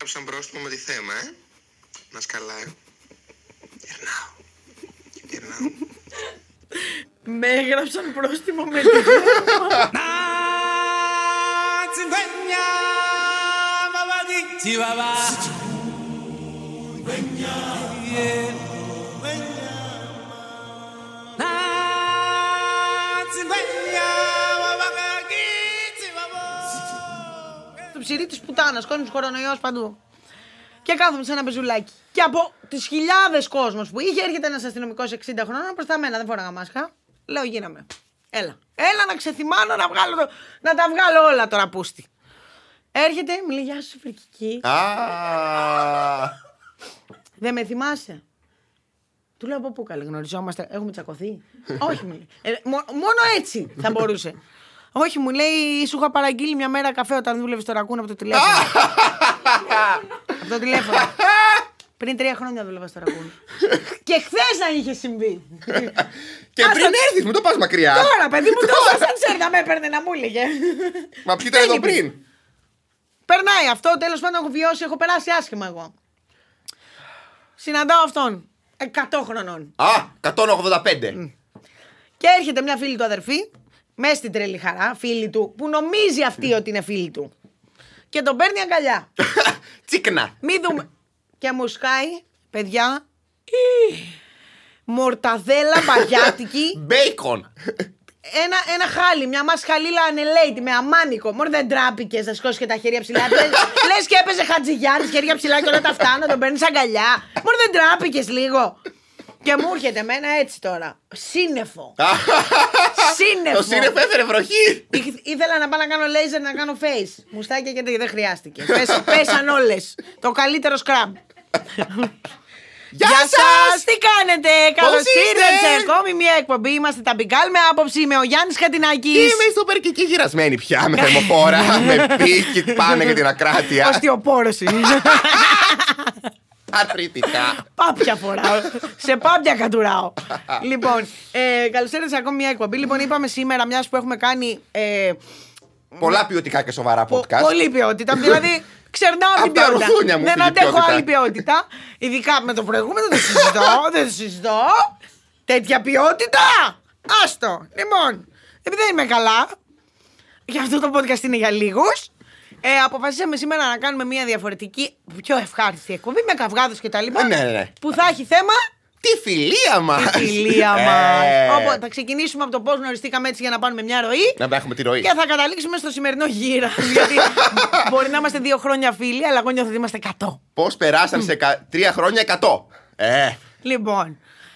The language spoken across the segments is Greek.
Έγραψαν πρόστιμο με τη θέμα, να σκαλάει. Γυρνάω. Με έγραψαν πρόστιμο με τη θέμα. Το ψηρί της πουτάνας, κόσμος κορονοϊός παντού. Και κάθομαι σε ένα πεζουλάκι. Και από τις χιλιάδες κόσμος που είχε, έρχεται ένας αστυνομικός 60 χρόνων μπροστά μένα, δεν φοράγα μάσκα. Λέω γίναμε. Έλα να ξεθυμάνω, να τα βγάλω όλα τώρα πούστη. Έρχεται, μου λέει γεια σου φρικική. Δεν με θυμάσαι? Του λέω από πού καλή γνωριζόμαστε, έχουμε τσακωθεί? Όχι, μου λέει. Μόνο έτσι θα μπορούσε. Όχι, μου λέει, σου είχα παραγγείλει μια μέρα καφέ όταν δούλευε στο Ρακούν από το τηλέφωνο. Από το τηλέφωνο. Πριν 3 χρόνια δούλευα στο Ρακούν. Και χθες να είχε συμβεί. Και πριν έρθεις, μου το πας μακριά. Τώρα, παιδί μου, τόσο σαν ξέρει να με έπαιρνε να μου έλεγε. Μα ποιοι ήταν εδώ πριν? Περνάει αυτό, τέλος πάντων έχω βιώσει, έχω περάσει άσχημα εγώ. Συναντάω αυτόν, 100 χρονών. 185. Και έρχεται μια φίλη του αδερφή, μέσα στην τρελή χαρά, φίλη του, που νομίζει αυτή ότι είναι φίλη του. Και τον παίρνει αγκαλιά. Τσίκνα. Μη δούμε. Και μου σκάει, παιδιά, μορταδέλα μπαγιάτικη. Μπέικον. Ένα χάλι, μια μασχαλίλα ανελέητη με αμάνικο. Μωρ δεν τράπηκες να σηκώσεις και τα χέρια ψηλά. Λες και έπαιζε Χατζηγιάννης, χέρια ψηλά και όλα τα αυτά, να τον παίρνεις αγκαλιά. Μωρ δεν τράπηκες λίγο? Και μου έρχεται εμένα έτσι τώρα. Σύννεφο. Σύννεφο. Το σύννεφο έφερε βροχή. Ήθελα να πάω να κάνω λέιζερ, να κάνω face. Μουστάκια και δεν χρειάστηκε. Πέσαν όλες. Το καλύτερο σκραμπ. Γεια σας! Τι κάνετε? Καλώς ήρθατε σε ακόμη μια εκπομπή. Είμαστε τα Μπικάλ με άποψη. Είμαι ο Γιάννης Χατινάκης. Είμαι στο περκική γυρασμένη πια. Με θερμοφόρα, με πίκη, πάνε για την ακράτεια. Οστιοπόρος είναι. Αρθρητικά. Πάπια φοράω. Σε πάπια κατουράω. Λοιπόν, καλώς ήρθατε σε ακόμη μια εκπομπή. Λοιπόν, είπαμε σήμερα, μιας που έχουμε κάνει. Πολλά ποιοτικά και σοβαρά podcast. Πολύ ποιότητα. Δηλαδή, ξερνάω την ποιότητα. Δεν αντέχω άλλη ποιότητα. Ειδικά με το προηγούμενο δεν το συζητώ. Τέτοια ποιότητα. Άστο. Λοιπόν, επειδή δεν είμαι καλά, γι' αυτό το podcast είναι για λίγους. Αποφασίσαμε σήμερα να κάνουμε μια διαφορετική, πιο ευχάριστη εκπομπή με καυγάδες και τα λοιπά. Ναι. Που θα έχει θέμα. Τη φιλία μας. Τη φιλία μας. Οπότε θα ξεκινήσουμε από το πώς γνωριστήκαμε έτσι για να πάρουμε μια ροή. Να έχουμε τη ροή. Και θα καταλήξουμε στο σημερινό γύρα. Γιατί μπορεί να είμαστε 2 χρόνια φίλοι, αλλά εγώ νιώθω ότι είμαστε 100. Πώς περάσαν σε 3 χρόνια 100. Λοιπόν.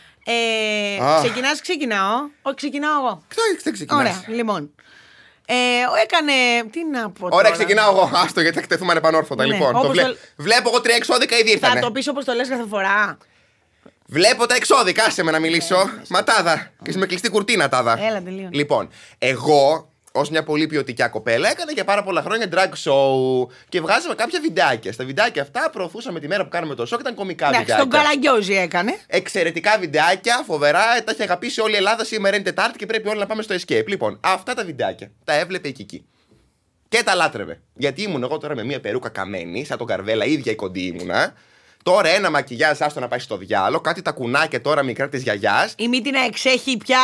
Ξεκινάς, ξεκινάω. Όχι, ξεκινάω εγώ. Δεν ξεκινάς. Ωραία, λοιπόν. Έκανε. Τι να πω. Ωραία, ξεκινάω εγώ. Άστο, γιατί θα εκτεθούμε ανεπανόρθωτα. Ναι, Λοιπόν, βλέπω εγώ 3 εξώδικα ήδη ήρθανε. Θα το πεις όπως το λες κάθε φορά. Βλέπω τα εξώδικα, άσε με να μιλήσω. Ματάδα. Και είσαι με κλειστή κουρτίνα, τάδα. Έλα, τελείω. Λοιπόν, εγώ, ως μια πολύ ποιοτικιά κοπέλα, έκανα για πάρα πολλά χρόνια drag show και βγάζαμε κάποια βιντεάκια. Στα βιντεάκια αυτά προωθούσαμε τη μέρα που κάναμε το show και ήταν κωμικά βιντεάκια. Στον Καραγκιόζη έκανε. Εξαιρετικά βιντεάκια, φοβερά. Τα έχει αγαπήσει όλη η Ελλάδα. Σήμερα είναι Τετάρτη και πρέπει όλοι να πάμε στο escape. Λοιπόν, αυτά τα βιντεάκια τα έβλεπε η Κική. Και τα λάτρευε. Γιατί ήμουν εγώ τώρα με μια περούκα καμένη, σαν τον Καρβέλα, ίδια η κοντή ήμουνα. Τώρα ένα μακιγιάζ, άστο να πάει στο διάλο. Κάτι τα κουνάκια τώρα μικρά τη γιαγιά. Η μύτη να εξέχει πια.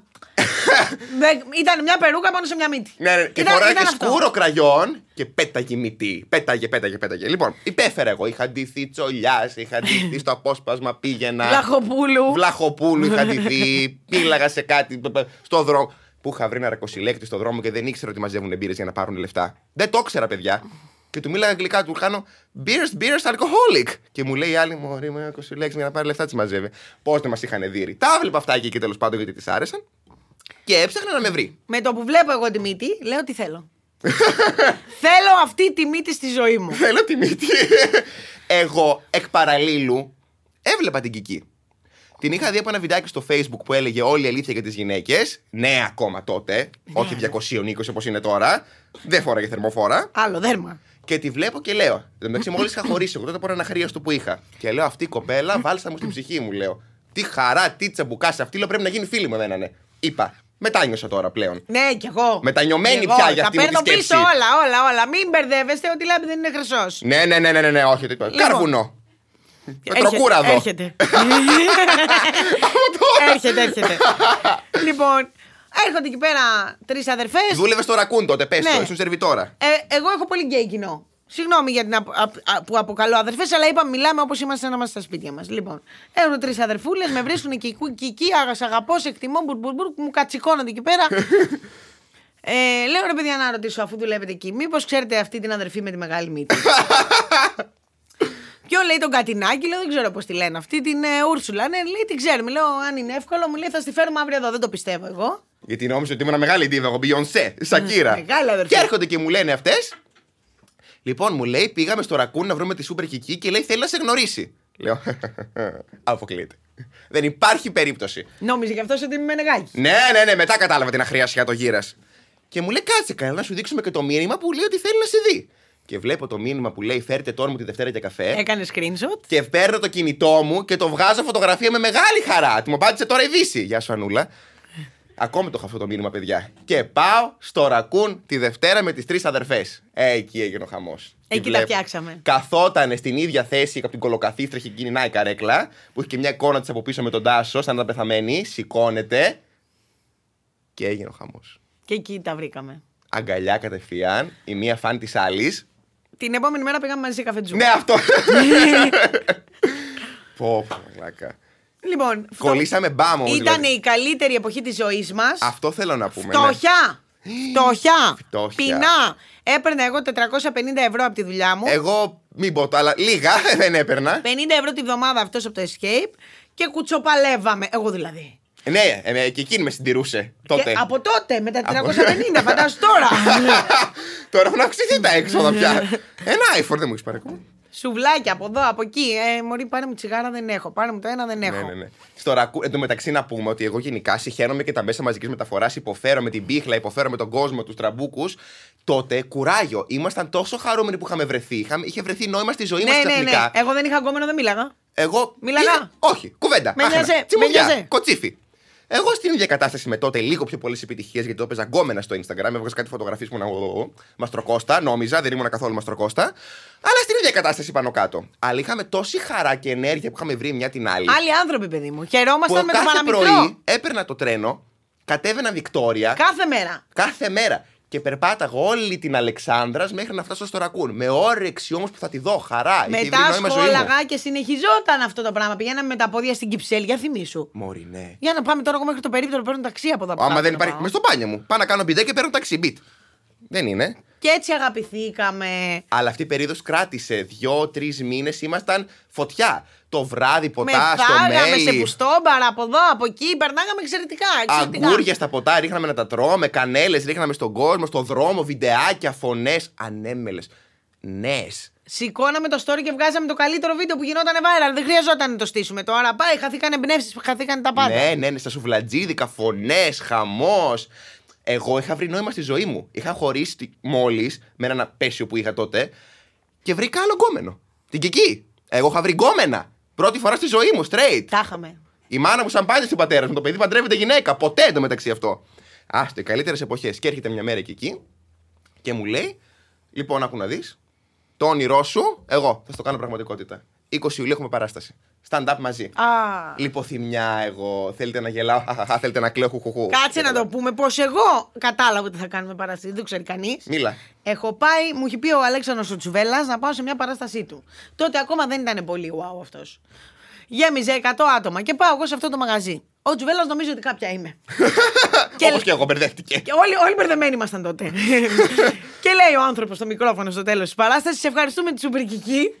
Ήταν μια περούκα πάνω σε μια μύτη. Ναι. Και φοράει και σκούρο κραγιόν και πέταγε η μύτη. Πέταγε. Λοιπόν, υπέφερα εγώ. Είχα ντυθεί τσολιάς, είχα ντυθεί στο απόσπασμα, πήγαινα. Βλαχοπούλου είχα ντυθεί. Μίλαγα σε κάτι στο δρόμο. Που είχα βρει ένα ρακοσιλέκτη στο δρόμο και δεν ήξερα ότι μαζεύουν μπύρες για να πάρουν λεφτά. Δεν το ήξερα, παιδιά. Και του μίλαγα αγγλικά, του κάνω beers alcoholic. Και μου λέει η άλλη, μωρή μου, ένα κοσιλέξ για να πάρει λεφτά τη μαζεύει. Πώς δεν μας είχαν δει. Τα έβλεπα αυτά εκεί τέλος πάντων γιατί της άρεσαν. Και έψαχνα να με βρει. Με το που βλέπω εγώ τη μύτη, λέω τι θέλω. Θέλω αυτή τη μύτη στη ζωή μου. Θέλω τη μύτη. Εγώ εκ παραλίλου έβλεπα την Κική. Την είχα δει από ένα βιντεάκι στο Facebook που έλεγε όλη η αλήθεια για τις γυναίκες. Ναι, ακόμα τότε. Όχι 220 όπως είναι τώρα. Δεν φόραγε θερμοφόρα. Άλλο δέρμα. Και τη βλέπω και λέω. Εντάξει, μόλις είχα χωρίσει εγώ τότε από ένα αχρίαστο που είχα. Και λέω αυτή η κοπέλα, βάλσα μου στην ψυχή μου, λέω. Τι χαρά, τι τσαμπουκά αυτή, λέω πρέπει να γίνει φίλη μου, δεν είναι. Είπα, Μετάνιωσα τώρα πλέον. Ναι, κι εγώ. Μετανιωμένη πια για αυτή τη σκέψη. Τα παίρνω πίσω όλα. Μην μπερδεύεστε ότι λάμπη δεν είναι χρυσός. Ναι, όχι. Λοιπόν. Κάρβουνο. Πετροκούραδο. Έρχεται. Έρχεται. Λοιπόν, έρχονται εκεί πέρα 3 αδερφές. Δούλευε στο Ρακούν τότε, πες το, ήσουν σερβιτόρα. Εγώ έχω πολύ γκέι κοινό. Συγγνώμη για την που αποκαλώ αδερφές, αλλά είπαμε μιλάμε όπως είμαστε να είμαστε στα σπίτια μας. Λοιπόν, έχουν 3 αδερφούλες, με βρίσκουν και εκεί, αγαπώ, σε εκτιμώ, μου κατσικώνονται εκεί πέρα. Λέω ρε παιδιά να ρωτήσω, αφού δουλεύετε εκεί, μήπως ξέρετε αυτή την αδερφή με τη μεγάλη μύτη? Ποιο λέει τον Κατινάκη, λέω δεν ξέρω πώς τη λένε αυτή, την Ούρσουλα. Ναι, λέει την ξέρουμε. Λέω αν είναι εύκολο, μου λέει θα στη φέρουμε αύριο εδώ. Δεν το πιστεύω εγώ. Γιατί νόμιζα ότι ήμουν μεγάλη ντίβα, εγώ Μπιονσέ, Σακύρα. Μεγάλη αδερφή. Και έρχονται και μου λένε αυτές. Λοιπόν, μου λέει πήγαμε στο Ρακούν να βρούμε τη Σούπερ Κική και λέει θέλει να σε γνωρίσει. Λέω αποκλείεται. Δεν υπάρχει περίπτωση. Νόμιζε γι' αυτό ότι είμαι νεγάκι. Ναι, μετά κατάλαβα την αχρίασιά το γύρας. Και μου λέει κάτσε καλά να σου δείξουμε και το μήνυμα που λέει ότι θέλει να σε δει. Και βλέπω το μήνυμα που λέει φέρτε τόρμου τη Δευτέρα για καφέ. Έκανε screenshot. Και παίρνω το κινητό μου και το βγάζω φωτογραφία με μεγάλη χαρά. Μου απάντησε τώρα η Δύση. Γεια σου, Ανούλα. Ακόμη το έχω αυτό το μήνυμα, παιδιά. Και πάω στο Ρακούν τη Δευτέρα με τις 3 αδερφές. Εκεί έγινε ο χαμός. Εκεί τα φτιάξαμε. Καθότανε στην ίδια θέση από την κολοκαθίστρα, έχει γίνει η καρέκλα, που έχει και μια εικόνα της από πίσω με τον Τάσο, σαν να ήταν πεθαμένη. Σηκώνεται. Και έγινε ο χαμός. Και εκεί τα βρήκαμε. Αγκαλιά κατευθείαν, η μία φαν της άλλης. Την επόμενη μέρα πήγαμε μαζί σε καφετζού. Ναι, αυτό. Πω, μαλάκα. Λοιπόν, κολλήσαμε μπάμο. Ήταν δηλαδή η καλύτερη εποχή της ζωής μας. Αυτό θέλω να πούμε. Φτώχεια. Πεινά. Έπαιρνα εγώ 450 ευρώ από τη δουλειά μου. Εγώ μην πω, αλλά λίγα δεν έπαιρνα. 50 ευρώ τη βδομάδα αυτός από το Escape και κουτσοπαλεύαμε. Εγώ δηλαδή. Ναι, και εκείνη με συντηρούσε τότε. Και από τότε, με τα 450, φαντάζομαι τώρα. Τώρα έχουν αυξηθεί τα έξοδα πια. Ένα iPhone δεν μου έχει πάρει ακόμα. Σουβλάκια από εδώ, από εκεί. Μωρή, πάρε μου τσιγάρα, δεν έχω. Πάρε μου το ένα, δεν έχω. Ναι. Στο Ρακούν, εν τω μεταξύ να πούμε ότι εγώ γενικά συχαίνομαι και τα μέσα μαζικής μεταφοράς. Υποφέρω με την πίχλα, υποφέρω με τον κόσμο, τους τραμπούκους. Τότε κουράγιο. Ήμασταν τόσο χαρούμενοι που είχαμε βρεθεί. Είχε βρεθεί νόημα στη ζωή μας ξαφνικά. Ναι. Εγώ δεν είχα γκόμενο, δεν μίλαγα. Εγώ. Μίλαγα. Όχι, κουβέντα. Με νοιάζε. Κοτσίφι. Εγώ στην ίδια κατάσταση με τότε λίγο πιο πολλές επιτυχίες, γιατί το έπαιζα γκόμενα στο Instagram. Έβγαζα κάτι φωτογραφίες που ήμουν Μαστροκώστα, νόμιζα, δεν ήμουν καθόλου Μαστροκώστα. Αλλά στην ίδια κατάσταση πάνω κάτω. Αλλά είχαμε τόση χαρά και ενέργεια που είχαμε βρει μια την άλλη. Άλλοι άνθρωποι, παιδί μου. Χαιρόμασταν με το παραμικρό. Κάθε πρωί έπαιρνα το τρένο, κατέβαινα Βικτόρια. Κάθε μέρα. Και περπάταγα όλη την Αλεξάνδρας μέχρι να φτάσω στο Ρακούν. Με όρεξη όμως που θα τη δω, χαρά. Μετά σχόλαγα και συνεχιζόταν αυτό το πράγμα. Πηγαίναμε με τα πόδια στην Κυψέλη, για θυμίσου. Μωρή, ναι. Για να πάμε τώρα εγώ μέχρι το περίπτερο, παίρνω ταξί από εδώ. Άμα δεν υπάρχει. Με στο μπάνιο μου. Πάω να κάνω μπιντέ και παίρνω ταξί. Μπιτ. Δεν είναι. Και έτσι αγαπηθήκαμε. Αλλά αυτή η περίοδος κράτησε 2-3 μήνες. Ήμασταν φωτιά. Το βράδυ ποτά στο μέλι. Σε πουστόμπαρα από εδώ, από εκεί. Περνάγαμε εξαιρετικά. Αγκούρια στα ποτά ρίχναμε να τα τρώμε. Κανέλες ρίχναμε στον κόσμο, στον δρόμο. Βιντεάκια, φωνές ανέμελες. Νες. Σηκώναμε το story και βγάζαμε το καλύτερο βίντεο που γινόταν viral. Δεν χρειαζόταν να το στήσουμε τώρα. Πάει, χαθήκαν εμπνεύσεις, χαθήκαν τα πάντα. Ναι, στα σουβλατζίδικα, φωνές, χαμός. Εγώ είχα βρει νόημα στη ζωή μου. Είχα χωρίσει μόλις με έναν απέσιο που είχα τότε και βρήκα άλλο γκόμενο. Την Κική. Εγώ είχα βρει γκόμενα. Πρώτη φορά στη ζωή μου, straight. Τα είχαμε. Η μάνα μου σαν πάντα στην πατέρα μου. Το παιδί παντρεύεται γυναίκα. Ποτέ εντωμεταξύ αυτό. Άστο, οι καλύτερες εποχές. Και έρχεται μια μέρα και εκεί και μου λέει: Λοιπόν, άκου να δεις. Το όνειρό σου, εγώ θα στο κάνω πραγματικότητα. 20 Ιουλίου έχουμε παράσταση. Stand-up μαζί. Λιποθυμιά εγώ. Θέλετε να γελάω, θέλετε να κλαίω, χουχουχού. Κάτσε να το πούμε πως εγώ κατάλαβα ότι θα κάνουμε παράσταση. Δεν το ξέρει κανείς. Μίλα. Έχω πάει, μου έχει πει ο Αλέξανδρος ο Τσουβέλλας να πάω σε μια παράστασή του. Τότε ακόμα δεν ήταν πολύ wow αυτός. Γέμιζε 100 άτομα και πάω εγώ σε αυτό το μαγαζί. Ο Τσουβέλλας νομίζει ότι κάποια είμαι. Όπως και εγώ, μπερδεύτηκε. Και όλοι μπερδεμένοι ήμασταν τότε. Και λέει ο άνθρωπος στο μικρόφωνο στο τέλος της παράστασης: Σε ευχαριστούμε τη Σούπερ Κική.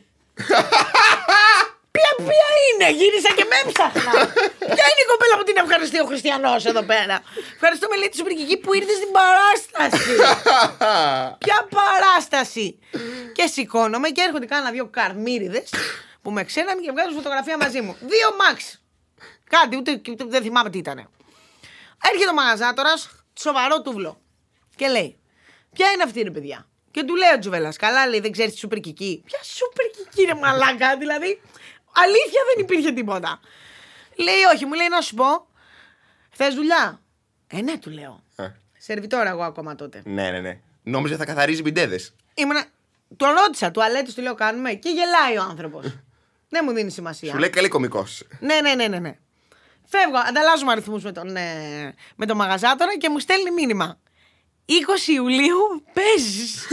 Ποια είναι, γύρισα και με έψαχνα. Ποια είναι η κοπέλα που την ευχαριστεί ο Χριστιανός εδώ πέρα. Ευχαριστούμε, λέει, τη Σούπερ Κική που ήρθε στην παράσταση. Ποια παράσταση. Και σηκώνομαι και έρχονται κάνα 2 καρμύριδες που με ξέραν και βγάζουν φωτογραφία μαζί μου. 2 max. Κάτι, ούτε δεν θυμάμαι τι ήταν. Έρχεται ο μαγαζάτορας, σοβαρό τούβλο. Και λέει: Ποια είναι αυτή, ρε παιδιά. Και του λέει ο Τσουβέλλας: Καλά, λέει, δεν ξέρεις τη Σούπερ Κική. Ποια Σούπερ Κική, ρε μαλάκα, δηλαδή. Αλήθεια δεν υπήρχε τίποτα. Λέει: Όχι, μου λέει να σου πω. Θες δουλειά. Ναι, του λέω. Σερβιτόρα εγώ ακόμα τότε. Ναι. Νόμιζα θα καθαρίζει μπιντέδες. Τον ρώτησα, τουαλέτες του λέω κάνουμε και γελάει ο άνθρωπος. Δεν μου δίνει σημασία. Σου λέει καλή κωμικός. Ναι. Φεύγω, ανταλλάζουμε αριθμούς με τον μαγαζάτορα και μου στέλνει μήνυμα. 20 Ιουλίου παίζεις.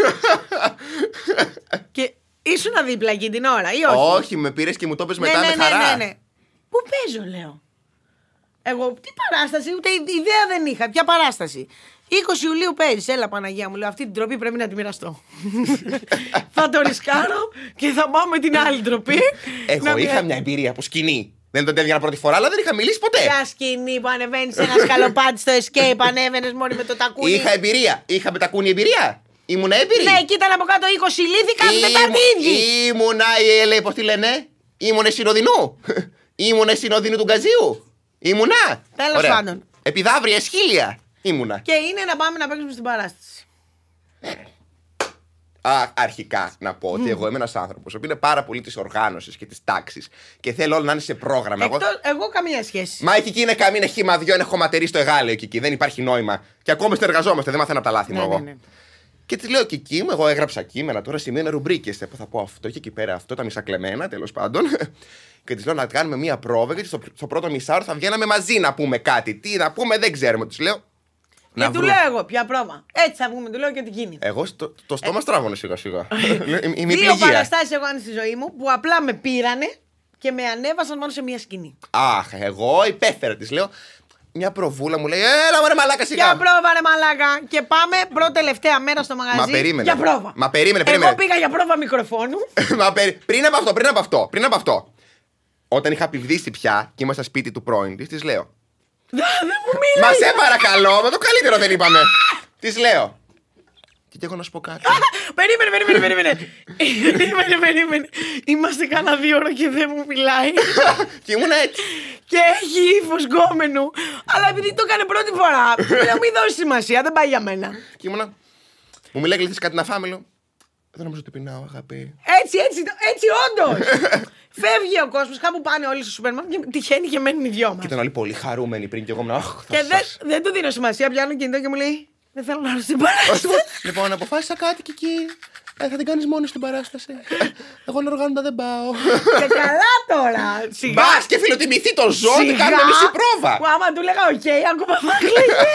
Και ήσουν δίπλα εκεί την ώρα ή όχι? Όχι, με πήρες και μου το πες μετά με χαρά. Ναι. Πού παίζω, λέω. Εγώ τι παράσταση, ούτε ιδέα δεν είχα. Ποια παράσταση? 20 Ιουλίου παίζεις, έλα Παναγία μου, λέω. Αυτή την τροπή πρέπει να τη μοιραστώ. Θα το ρισκάρω και θα πάω με την άλλη τροπή. Εγώ είχα μια εμπειρία από σκηνή. Δεν τον έβγαινα πρώτη φορά, αλλά δεν είχα μιλήσει ποτέ. Ποια σκηνή που ανεβαίνει σε ένα σκαλοπάτι στο escape, ανέβαινε μόλι με το τακούνι? Είχα εμπειρία. Είχα με τακούνι εμπειρία. Ήμουνα έμπειρη. Ναι, εκεί ήταν από κάτω 20 λίθη, κάνουν Τετάρτη. Ήμουνα, λέει, πώς τη λένε, ήμουνε συνοδεινού. Ήμουνε συνοδεινού του Γκαζίου. Ήμουνα. Τέλος πάντων. Επιδαύρια σχήλια. Ήμουνα. Και είναι να πάμε να παίξουμε στην παράσταση. Αρχικά να πω ότι εγώ είμαι ένας άνθρωπος που είναι πάρα πολύ της οργάνωσης και της τάξης και θέλω όλο να είναι σε πρόγραμμα. Εγώ καμία σχέση. Μα η Κική είναι καμία, είναι χήμα δυο, είναι χωματερή στο εγάλεο η Κική. Δεν υπάρχει νόημα. Και ακόμα συνεργαζόμαστε, δεν μαθαίνω από τα λάθη μου εγώ. Ναι. Και τη λέω Κική μου, εγώ έγραψα κείμενα τώρα σημείωνα ρουμπρίκες. Θα πω αυτό και εκεί πέρα αυτό, τα μισακλεμμένα τέλος πάντων. Και τη λέω να κάνουμε μία πρόβα, γιατί στο πρώτο μισάωρο θα βγαίναμε μαζί να πούμε κάτι. Τι να πούμε, δεν ξέρουμε. Τη λέω. Και του λέω εγώ, ποια πρόβα. Έτσι θα βγούμε, του λέω και την γίνει. Εγώ το στόμα στράβωνε σιγά-σιγά. Δύο παραστάσεις εγώ αν στη ζωή μου που απλά με πήρανε και με ανέβασαν μόνο σε μία σκηνή. Αχ, εγώ υπέφερα, τη λέω. Μια προβούλα μου λέει: έλα, μωρέ μαλάκα σιγά. Για πρόβα, ρε μαλάκα. Και πάμε πρώτη τελευταία μέρα στο μαγαζί. Μα περίμενε. Για πρόβα. Μα περίμενε. Εγώ πήγα για πρόβα μικροφόνου. Πριν από αυτό. Όταν είχα πηδήσει πια και ήμασταν σπίτι του πρώην τη λέω. Δεν μου μίλησε. Μα σε παρακαλώ, με το καλύτερο δεν είπαμε. Τη λέω. Και εγώ να σου πω κάτι. Περίμενε. Είμαστε κάνα 2 ώρες και δεν μου μιλάει. Και ήμουν έτσι. Και έχει ύφος γκόμενου. Αλλά επειδή το έκανε πρώτη φορά, δεν μου δώσει σημασία, δεν πάει για μένα. Και ήμουνα. Μου μιλάει, θες κάτι να φάμε, λέω. Δεν νομίζω ότι πεινάω, αγάπη. Έτσι όντως. Φεύγει ο κόσμος, κάπου πάνε όλοι στο σούπερ μάρκετ και τυχαίνει και μένουν οι δυο μας. Και ήταν όλοι πολύ χαρούμενοι πριν και εγώ ήμουν. Και δεν του δίνω σημασία, πιάνω κινητό και μου λέει: δεν θέλω να έρθω στην παράσταση. Λοιπόν, αποφάσισα κάτι και εκεί. Θα την κάνεις μόνη στην παράσταση. Εγώ οργάνωτα δεν πάω. Και καλά τώρα. Μπας και φιλοτιμηθεί το ζώο και κάνουμε μισή πρόβα. Άμα του λέγα οκ, ακόμα θα κλείσει.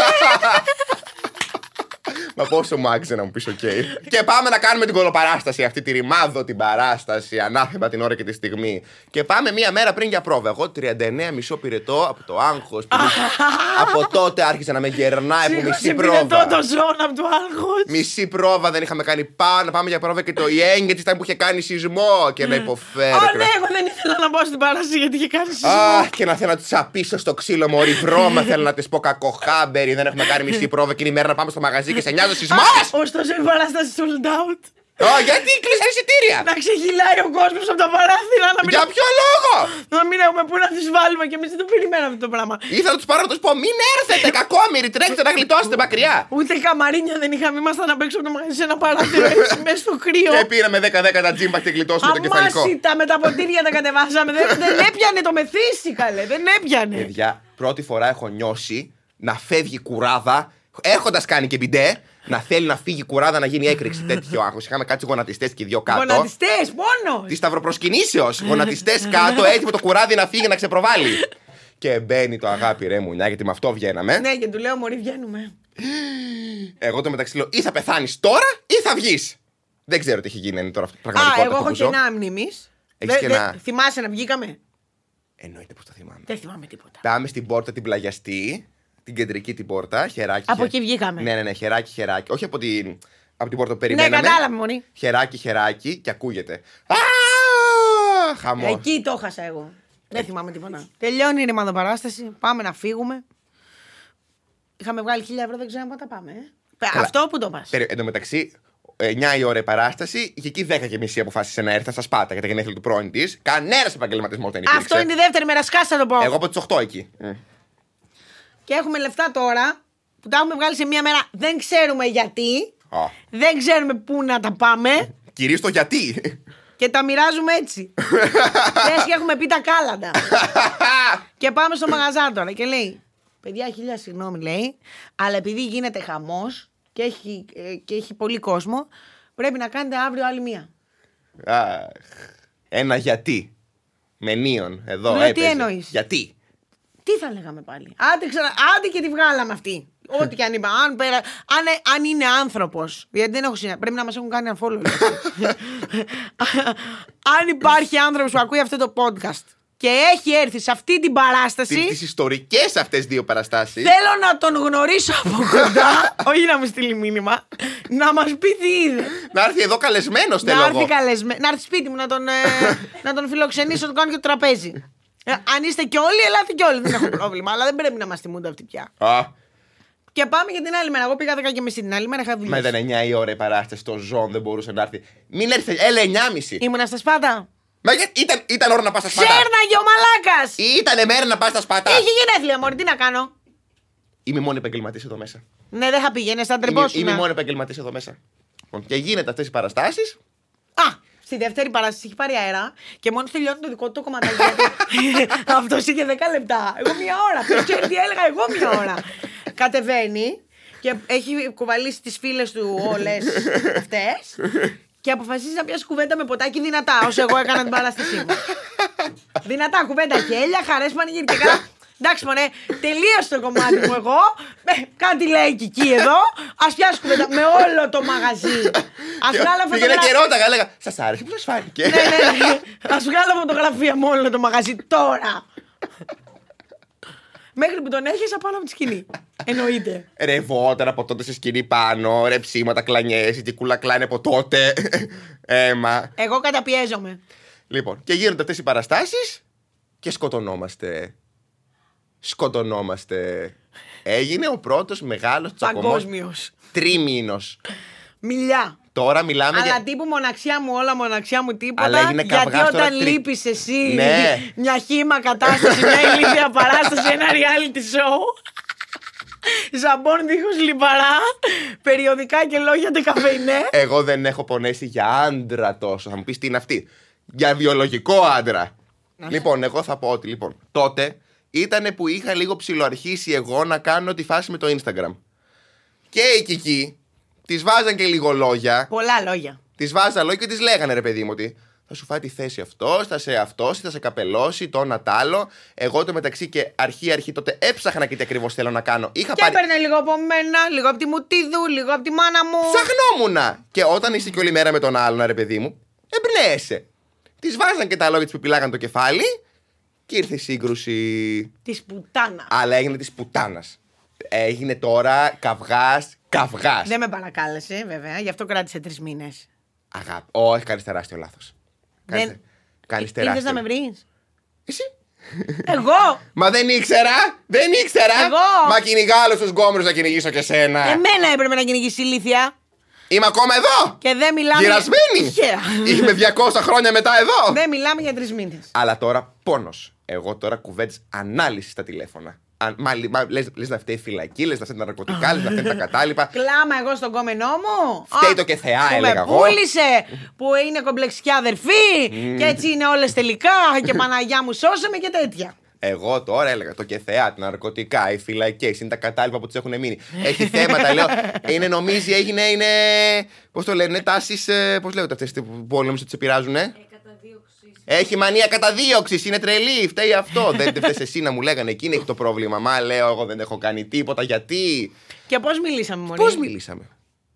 Μα πόσο μου άξιζε να μου πεις οκ. Και πάμε να κάνουμε την κολοπαράσταση αυτή, τη ρημάδο την παράσταση, ανάθεμα την ώρα και τη στιγμή. Και πάμε μία μέρα πριν για πρόβα. Εγώ 39,5 πυρετό από το άγχος. Από τότε άρχισε να με γερνάει από μισή πρόβα. Πυρετό το ζώο από το άγχος. Μισή πρόβα δεν είχαμε κάνει πάνω. Πάμε για πρόβα και η έγκυα της ήταν που είχε κάνει σεισμό. Και να υποφέρει. Ναι, εγώ δεν ήθελα να πάω στην παράσταση γιατί είχε κάνει σεισμό. Αχ, και να θέλω να τη απίσω στο ξύλο μωρή βρώμα. Θέλω να τη πω κακοχάμπερι. Δεν έχουμε κάνει μισή πρόβα και είναι η μέρα να πάμε στο μαγαζί και σε νοιάζει ο σεισμός. Ωστόσο η παράσταση sold out. Γιατί κλείσαν εισιτήρια. Να ξεχυλάει ο κόσμος από τα παράθυρα. Για ποιο λόγο. Να μην έχουμε πού να τις βάλουμε και εμείς δεν το περιμέναμε αυτό το πράγμα. Ήθελα να τους πάρω να τους πω μην έρθετε κακόμοιροι, τρέξτε να γλιτώσετε μακριά. Ούτε καμαρίνια δεν είχαμε, ήμασταν να παίξουμε το μαγαζί σε ένα παράθυρο μέσα στο κρύο. Και πήραμε 10-10 τα τζίμπα και γλιτώσουμε το κεφαλικό. Αμάσιτα με τα ποτήρια τα κατεβάσαμε. Δεν έπιανε το μεθύσι, καλέ. Δεν έπιανε. Παιδιά, πρώτη φορά έχω νιώσει να φεύγει κουράδα έχοντας κάνει και μπιντέ. Να θέλει να φύγει κουράδα να γίνει έκρηξη. Τέτοιο άγχος. Είχαμε κάτσει γονατιστές και δύο κάτω. Γονατιστές, μόνο! Τη σταυροπροσκυνήσεως. Γονατιστές κάτω, έτοιμο το κουράδι να φύγει να ξεπροβάλλει. Και μπαίνει το αγάπη ρε μουνιά, γιατί με αυτό βγαίναμε. Ναι, και του λέω μωρή, βγαίνουμε. Εγώ το μεταξύ λέω ή θα πεθάνεις τώρα ή θα βγεις. Δεν ξέρω τι έχει γίνει τώρα αυτό. Πραγματικότητα. Εγώ έχω κενά μνήμης. Θυμάσαι να βγήκαμε. Εννοείται πως το θυμάμαι. Δεν θυμάμαι τίποτα. Πάμε στην πόρτα την πλαγιαστή. Την κεντρική την πόρτα, χεράκι. Από εκεί βγήκαμε. Ναι, χεράκι. Όχι από την πόρτα που περιμέναμε. Ναι, κατάλαβε μωρή. Χεράκι και ακούγεται. Χαμό. Εκεί το έχασα εγώ. Δεν θυμάμαι τίποτα. Τελειώνει η ρημαδοπαράσταση. Πάμε να φύγουμε. Είχαμε βγάλει 1.000 ευρώ, δεν ξέρω πότε πάμε. Αυτό που το πας. Εν τω μεταξύ, 9 η ώρα η παράσταση, και εκεί 10 και μισή αποφάσισε να έρθει στα Σπάτα για τα γενέθλια του πρώην τη. Κανένας επαγγελματισμός δεν υπήρξε. Αυτό είναι η δεύτερη μέρα, σκάσα το πω. Εγώ από τις 8 εκεί. Και έχουμε λεφτά τώρα που τα έχουμε βγάλει σε μία μέρα. Δεν ξέρουμε γιατί. Δεν ξέρουμε πού να τα πάμε. Κυρίως το γιατί. Και τα μοιράζουμε έτσι. Λες και έχουμε πει τα κάλαντα. Και πάμε στο μαγαζά τώρα και λέει: παιδιά, 1000 συγγνώμη, λέει, αλλά επειδή γίνεται χαμός και έχει πολύ κόσμο, πρέπει να κάνετε αύριο άλλη μία. Ένα γιατί. Με νίον, εδώ λέω, έπαιζε. τι εννοείς? Γιατί. Τι θα λέγαμε πάλι. Άντε και τη βγάλαμε αυτή. Ό,τι και αν είπα. Αν είναι άνθρωπος. Γιατί δεν έχω συνέχεια. Πρέπει να μας έχουν κάνει unfollow. Αν υπάρχει άνθρωπος που ακούει αυτό το podcast και έχει έρθει σε αυτή την παράσταση. Τις ιστορικές αυτές δύο παραστάσεις. Θέλω να τον γνωρίσω από κοντά. Όχι να μου στείλει μήνυμα. Να μας πει τι είδε. Να έρθει εδώ καλεσμένος, θέλω εγώ. Να έρθει σπίτι μου να τον φιλοξενήσω, να τον κάνω και το τραπέζι. Αν είστε κι όλοι, ελάτε κι όλοι. Δεν έχω πρόβλημα. Αλλά δεν πρέπει να μας τιμούνται αυτοί πια. Και πάμε για την άλλη μέρα. Εγώ πήγα 10:30 την άλλη μέρα, είχα δουλειά. Μα ήταν 9 η ώρα η παράσταση στο Ζων, δεν μπορούσε να έρθει. Μην έρθει, έλα 9:30. Ήμουνα στα Σπάτα. Μα ήταν ώρα να πας στα Σπάτα. Σέρναγε ο μαλάκας. Ήτανε μέρα να πας στα Σπάτα. Είχε γενέθλια, μωρή, τι να κάνω. Είμαι μόνη επαγγελματής εδώ μέσα. Ναι, δεν θα πήγαινε, θα τρεπόσουν. Είμαι μόνη επαγγελματής εδώ μέσα. Και γίνεται αυτές οι παραστάσεις. Στη δεύτερη παράσταση έχει πάρει αέρα και μόλις τελειώνει το δικό του κομματάκι. Αυτός είχε 10 λεπτά. Εγώ μία ώρα. Ποιος ξέρει τι έλεγα, εγώ μία ώρα. Κατεβαίνει και έχει κουβαλήσει τις φίλες του όλες αυτές και αποφασίζει να πιάσει κουβέντα με ποτάκι δυνατά, όσο εγώ έκανα την παράστασή μου. Δυνατά κουβέντα, γέλια, χαρές, πανηγύρι και καλά. Εντάξει, μωρέ, τελείωσε το κομμάτι μου εγώ. Κάτι λέει και εκεί εδώ. Ας πιάσει κουβέντα με όλο το μαγαζί. Ας βγάλω φωτογραφία. Πήγαινα και ρώταγα, έλεγα, σας άρεσε, πώς σας φάνηκε. Ναι. Ας βγάλω φωτογραφία με όλο το μαγαζί τώρα. Μέχρι που τον έχεις απάνω από τη σκηνή. Εννοείται. Ρευόταν από τότε σε σκηνή πάνω, ρεψίματα, κλανιές, η κούλα κλάνε από τότε. Έμα. Εγώ καταπιέζομαι. Λοιπόν, και γίνονται αυτές οι παραστάσεις και σκοτωνόμαστε. Έγινε ο πρώτος μεγάλος τσακωμός. Παγκόσμιος. Τρίμηνος. Μιλιά. Τώρα μιλάμε αλλά για... τύπου μοναξιά μου όλα, μοναξιά μου τίποτα. Αλλά έγινε γιατί καυγάς όταν τώρα λείπεις εσύ, ναι. μια χύμα κατάσταση, μια ηλίθια παράσταση, ένα reality show. Ζαμπόν δίχως λιπαρά, περιοδικά και λόγια ντεκαφεϊνέ. Εγώ δεν έχω πονέσει για άντρα τόσο. Θα μου πεις τι είναι αυτή. Για βιολογικό άντρα. Λοιπόν, εγώ θα πω ότι τότε ήτανε που είχα λίγο ψιλοαρχίσει εγώ να κάνω τη φάση με το Instagram. Και η Κική της βάζαν και λίγο λόγια. Πολλά λόγια. Της βάζαν λόγια και της λέγανε, ρε παιδί μου, ότι θα σου φάει τη θέση αυτός, θα σε καπελώσει, το ένα τ' άλλο. Εγώ το μεταξύ και αρχή τότε έψαχνα και τι ακριβώς θέλω να κάνω. Έπαιρνε λίγο από μένα, λίγο από τη μουτίδου, λίγο από τη μάνα μου. Ψαχνόμουνα. Και όταν είσαι και όλη μέρα με τον άλλον, ρε παιδί μου, εμπνέεσαι. Της βάζαν και τα λόγια της που πιλάγαν το κεφάλι και ήρθε η σύγκρουση. Της πουτάνα. Αλλά έγινε της πουτάνας. Έγινε τώρα καυγάς. Δεν με παρακάλεσε, βέβαια, γι' αυτό κράτησε 3 μήνες. Αγάπη. Όχι, κάνεις τεράστιο λάθος. Κάνεις τεράστιο. Ήρθες να με βρεις? Εσύ. Εγώ. Μα δεν ήξερα. Εγώ. Μα κυνηγάλω στους γκόμενους να κυνηγήσω και σένα. Εμένα έπρεπε να κυνηγήσει ηλίθια. Είμαι ακόμα εδώ. Και δεν μιλάμε. Γυρασμένη. Είμαι 200 χρόνια μετά εδώ. Δεν μιλάμε για 3 μήνες. Αλλά τώρα πόνος. Εγώ τώρα κουβέντες ανάλυση στα τηλέφωνα. Λες να φταίει η φυλακή, λες να φταίει τα ναρκωτικά, λες να φταίει τα κατάλοιπα. Κλάμα εγώ στον κόμενό μου. Φταίει το και θεά, έλεγα εγώ. Που με πούλησε, που είναι κομπλεξιά αδερφή και έτσι είναι όλες τελικά και Παναγιά μου σώσε με και τέτοια. Εγώ τώρα έλεγα το και θεά, τα ναρκωτικά, οι φυλακές, είναι τα κατάλοιπα που τους έχουν μείνει. Έχει θέματα, λέω. Νομίζει, είναι. Πώς το λένε, τάσεις. Πώς λέγονται αυτές που όλοι νομίζω τους επηρεάζουνε. Έχει μανία καταδίωξης, είναι τρελή, φταίει αυτό. Δεν φταίει εσύ να μου λέγανε, εκείνη έχει το πρόβλημα. Μα λέω, εγώ δεν έχω κάνει τίποτα, γιατί. Και πώς μιλήσαμε, μωρή? Πώς μιλήσαμε?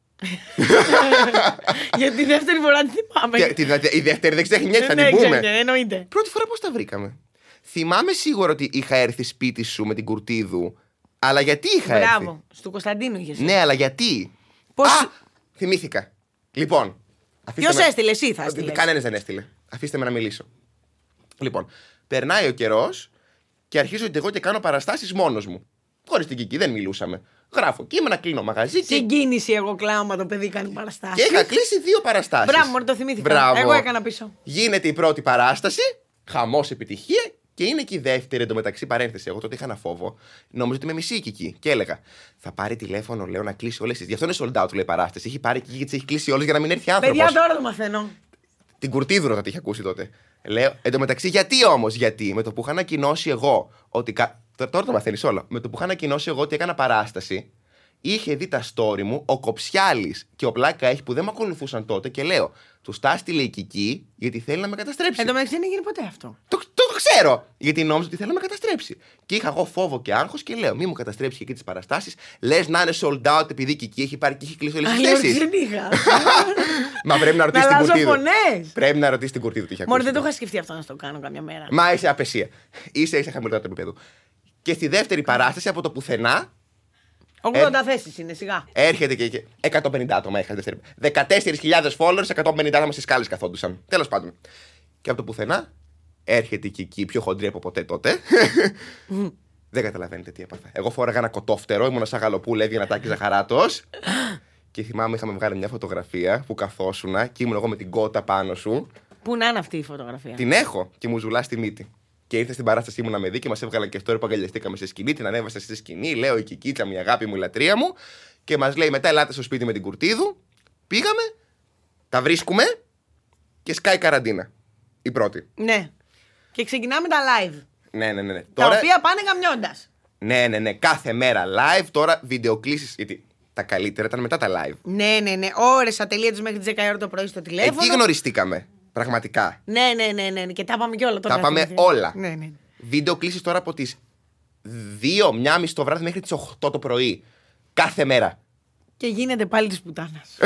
Για τη δεύτερη φορά τη θυμάμαι. Η δεύτερη δεν ξεχνιέται, θα την πούμε. Εννοείται. Πρώτη φορά πώς τα βρήκαμε? Θυμάμαι σίγουρα ότι είχα έρθει σπίτι σου με την Κουρτίδου. Αλλά γιατί είχα έρθει? Μπράβο, στο Κωνσταντίνου είχες. Ναι, αλλά γιατί? Πώς... θυμήθηκα. Λοιπόν. Ποιος έστειλε, εσύ θα έστειλες? Κανένας δεν έστειλε. Αφήστε με να μιλήσω. Λοιπόν, περνάει ο καιρός και αρχίζω εγώ και κάνω παραστάσεις μόνος μου. Χωρίς την Κική, δεν μιλούσαμε. Γράφω κείμενα, κλείνω μαγαζί. Συγκίνηση, εγώ κλάμα, το παιδί κάνει παραστάσεις. Και είχα κλείσει 2 παραστάσεις. Μπράβο, μωρέ, το θυμήθηκα. Μπράβο. Εγώ έκανα πίσω. Γίνεται η πρώτη παράσταση, χαμός, επιτυχία. Και είναι και η δεύτερη εντωμεταξύ παρένθεση. Εγώ τότε είχα ένα φόβο. Νόμιζα ότι με μισή η Κική. Και έλεγα, θα πάρει τηλέφωνο, λέω, να κλείσει όλες τις. Γι' αυτό είναι sold out, λέει, παράσταση. Έχει πάρει και έχει κλείσει όλες για να μην έρθει άνθρωπος. Παιδιά, τώρα το μαθαίνω. Την Κουρτίδου θα τη είχε ακούσει τότε. Λέω, εντωμεταξύ, γιατί όμως? Γιατί με το που είχα ανακοινώσει εγώ ότι Τώρα το μαθαίνεις όλο. Με το που είχα ανακοινώσει εγώ ότι έκανα παράσταση, είχε δει τα story μου ο Κοψιάλης και ο Πλάκα έχει που δεν με ακολουθούσαν τότε και λέω: του τα έστειλε η Κική γιατί θέλει να με καταστρέψει. Εν τω μεταξύ δεν έγινε ποτέ αυτό. Το ξέρω! Γιατί νόμιζα ότι θέλει να με καταστρέψει. Και είχα εγώ φόβο και άγχος και λέω: μη μου καταστρέψει και εκεί τις παραστάσεις. Λες να είναι sold out επειδή η Κική έχει πάρει και έχει κλείσει όλες τις θέσεις. Δεν είχα. Μα πρέπει να ρωτήσει την Κουρτίδου. Φωνές. Πρέπει να ρωτήσει την Κουρτίδου τι είχε ακούσει. Μωρέ, δεν το είχα σκεφτεί αυτό να στο κάνω καμιά μέρα. Μα είσαι απεσία. Είσαι χαμηλότερα του επίπεδου. Και στη δεύτερη παράσταση από το πουθενά. 80 θέσεις είναι, σιγά. Έρχεται και 150 άτομα είχα δεύτερη. 14.000 followers, 150 άτομα στις σκάλες καθόντουσαν. Τέλος πάντων. Και από το πουθενά έρχεται και εκεί πιο χοντρή από ποτέ τότε. Δεν καταλαβαίνετε τι έπαθα. Εγώ φόραγα ένα κοτόφτερο, ήμουν σαν γαλοπούλα, έβγαινα τάκι ζαχαράτος. Και θυμάμαι είχαμε βγάλει μια φωτογραφία που καθόσουνα και ήμουν εγώ με την κότα πάνω σου. Πού να είναι αυτή η φωτογραφία? Την έχω και μου ζουλά στη μύτη. Και ήρθε στην παράστασή μου να με δει και μας έβγαλαν και story που αγκαλιαστήκαμε σε σκηνή. Την ανέβασα στη σκηνή, λέω η Κικίτσα μου, η αγάπη μου, η λατρεία μου. Και μας λέει μετά ελάτε στο σπίτι με την Κουρτίδου. Πήγαμε, τα βρίσκουμε και σκάει καραντίνα. Η πρώτη. Ναι. Και ξεκινάμε τα live. Ναι. Τα οποία πάνε γαμιώντας. Ναι. Κάθε μέρα live. Τώρα βιντεοκλήσεις. Γιατί τα καλύτερα ήταν μετά τα live. Ναι. Ώρες ατελείωτες μέχρι τις 10 ώρα το πρωί στο τηλέφωνο. Εκεί γνωριστήκαμε. Πραγματικά. Ναι. Και τα πάμε και όλα τώρα. Τα πάμε όλα. Ναι. Βίντεο κλήσεις τώρα από τις 2:30 το βράδυ μέχρι τις 8 το πρωί. Κάθε μέρα. Και γίνεται πάλι της πουτάνας.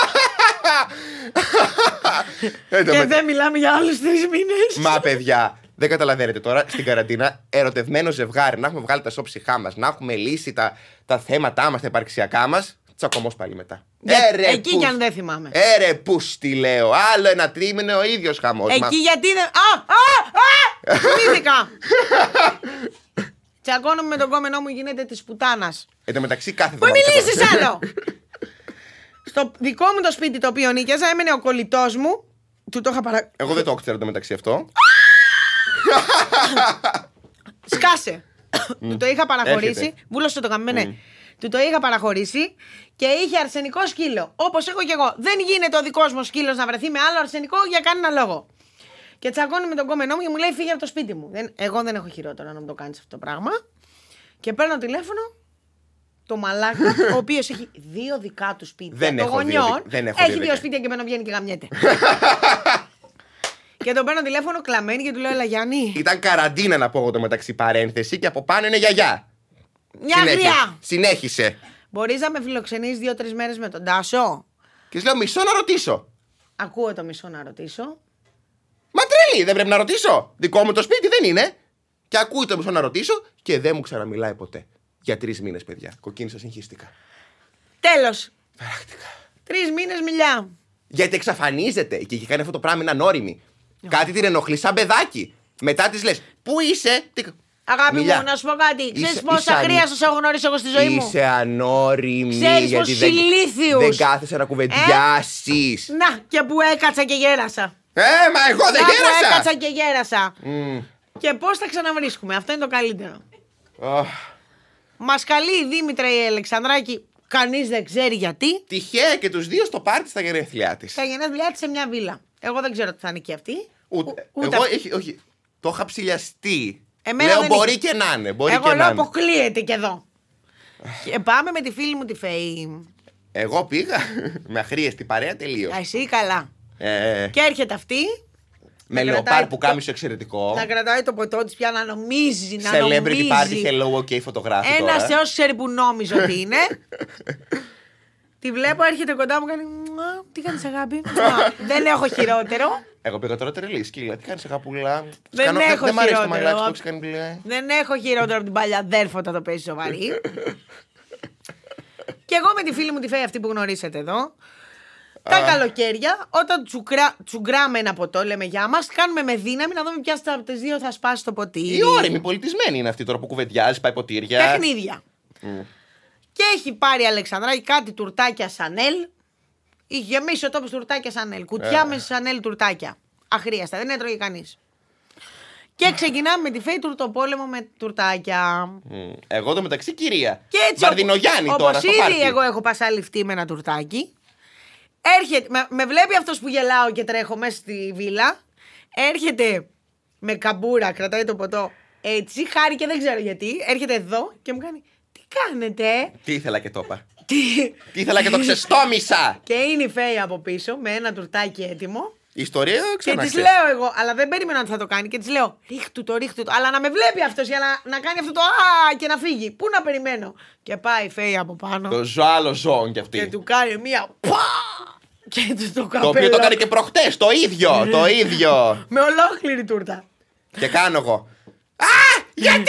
Και δεν μιλάμε για άλλους 3 μήνες. Μα παιδιά, δεν καταλαβαίνετε τώρα στην καραντίνα ερωτευμένο ζευγάρι να έχουμε βγάλει τα σώψυχά μας, να έχουμε λύσει τα θέματά μας, τα υπαρξιακά μας. Τσακωμός πάλι μετά. Εκεί κι αν δεν θυμάμαι. Πούς τι λέω. Άλλο ένα τρίμηνο ο ίδιος χαμός. Εκεί γιατί δεν. Θυμήθηκα. Τσακώνομαι με τον κόμενό μου, γίνεται της πουτάνας. Εν τω μεταξύ κάθε Πού μιλήσεις άλλο. Στο δικό μου το σπίτι το οποίο νίκιαζα έμενε ο κολλητός μου. Του το είχα Εγώ δεν το ξέρω το μεταξύ αυτό. Σκάσε. Του το είχα παραχωρήσει. Βούλωσε το καμένε. Του το είχα παραχωρήσει και είχε αρσενικό σκύλο. Όπως έχω και εγώ. Δεν γίνεται ο δικός μου σκύλος να βρεθεί με άλλο αρσενικό για κανένα λόγο. Και τσακώνει με τον κόμενό μου και μου λέει φύγε από το σπίτι μου. Εγώ δεν έχω χειρότερο να μου το κάνεις αυτό το πράγμα. Και παίρνω τηλέφωνο το μαλάκα, ο οποίος έχει 2 δικά του σπίτια. Το γονιών έχει 2 σπίτια και μένω βγαίνει και γαμιέται. Και τον παίρνω τηλέφωνο κλαμμένη και του λέω έλα Γιάννη. Ήταν καραντίνα να πω εγώ το μεταξύ παρένθεση και από πάνω είναι γιαγιά. Μια γριά. Συνέχισε. Μπορείς να με φιλοξενείς 2-3 μέρες με τον Τάσο? Και σου λέω μισό να ρωτήσω. Ακούω το μισό να ρωτήσω. Μα τρελή, δεν πρέπει να ρωτήσω. Δικό μου το σπίτι δεν είναι. Και ακούει το μισό να ρωτήσω και δεν μου ξαναμιλάει ποτέ. Για 3 μήνες, παιδιά. Κοκκίνησα συγχύστηκα. Τέλος. Πρακτικά. 3 μήνες μιλιά. Γιατί εξαφανίζεται και έχει κάνει αυτό το πράγμα, είναι ανώριμη. Κάτι την ενοχλεί σαν παιδάκι. Μετά τη λες, πού είσαι. Αγάπη μου, να σου πω κάτι. Ξέρεις πόσα χρία σας έχω γνωρίσει εγώ στη ζωή μου? Είσαι ανώριμη. Ξέρεις πόσους ηλίθιους. Δεν κάθεσαι να κουβεντιάσεις. Να, και που έκατσα και γέρασα. Μα εγώ δεν γέρασα. Που έκατσα και γέρασα. Και πώς θα ξαναβρίσκουμε, αυτό είναι το καλύτερο. Μας καλεί η Δήμητρα η Αλεξανδράκη, κανείς δεν ξέρει γιατί. Τυχαία και τους 2 στο πάρτι στα γενέθλιά της. Στα γενέθλιά της σε μια βίλα. Εγώ δεν ξέρω τι θα είναι και αυτή. Ούτε εγώ, όχι. Το είχα ψηλιαστεί. Εμένα λέω μπορεί και να είναι. Εγώ λέω αποκλείεται και εδώ. Και πάμε με τη φίλη μου τη Φέη. Εγώ πήγα με αχρίαστη παρέα τελείως. Εσύ καλά. Και έρχεται αυτή. Με λεοπάρ που κάμισο εξαιρετικό. Να κρατάει το ποτό της πια να νομίζει. Celebrity party, hello, ok, φωτογράφη. Ένας έως ξέρει που νόμιζε ότι είναι. Τη βλέπω, έρχεται κοντά μου, κάνει. Τι κάνεις αγάπη? Δεν έχω χειρότερο. Εγώ πήγα τώρα τρελή σκύλα. Τι κάνεις αγάπουλα? Δεν έχω χειρότερο. Δεν έχω χειρότερο από την παλιά δέρφωτα το παίζει σοβαρή. Και εγώ με τη φίλη μου τη Φέη αυτή που γνωρίσετε εδώ. Τα καλοκαίρια, όταν τσουγκράμε ένα ποτό, λέμε για μας, κάνουμε με δύναμη να δούμε ποια από τις 2 θα σπάσει το ποτήρι. Η όρημη πολιτισμένη είναι αυτή τώρα που κουβεντιάζει, πάει ποτήρια. Παιχνίδια. Και έχει πάρει η Αλεξανδράκη κάτι τουρτάκια Σανέλ. Είχε γεμίσει ο τόπος τουρτάκια Σανέλ. Κουτιά με Σανέλ τουρτάκια. Αχρίαστα, δεν έτρωγε κανείς. Και ξεκινάμε με τη Φέη τουρτοπόλεμο με τουρτάκια. Εγώ το μεταξύ κυρία. Και έτσι, Βαρδινογιάννη τώρα. Όπως ήδη εγώ έχω πασαλιφτεί με ένα τουρτάκι. Έρχεται, με βλέπει αυτός που γελάω και τρέχω μέσα στη βίλα. Έρχεται με καμπούρα, κρατάει το ποτό. Έτσι, χάρηκε, δεν ξέρω γιατί. Έρχεται εδώ και μου κάνει. Τι κάνετε? Τι ήθελα και το είπα. Τι ήθελα και το ξεστόμησα. Και είναι η Φέη από πίσω με ένα τουρτάκι έτοιμο. Η ιστορία και της λέω εγώ, αλλά δεν περίμενα ότι θα το κάνει. Και της λέω, ρίχτου το. Αλλά να με βλέπει αυτός για να κάνει αυτό το α και να φύγει. Πού να περιμένω? Και πάει η Φέη από πάνω. Το άλλο ζώο κι αυτή. Και του κάνει μία πα! Και του το καπέλο. Το οποίο το έκανε και προχτές, το ίδιο. Το ίδιο. Με ολόκληρη τούρτα. Και κάνω εγώ. Γιατί!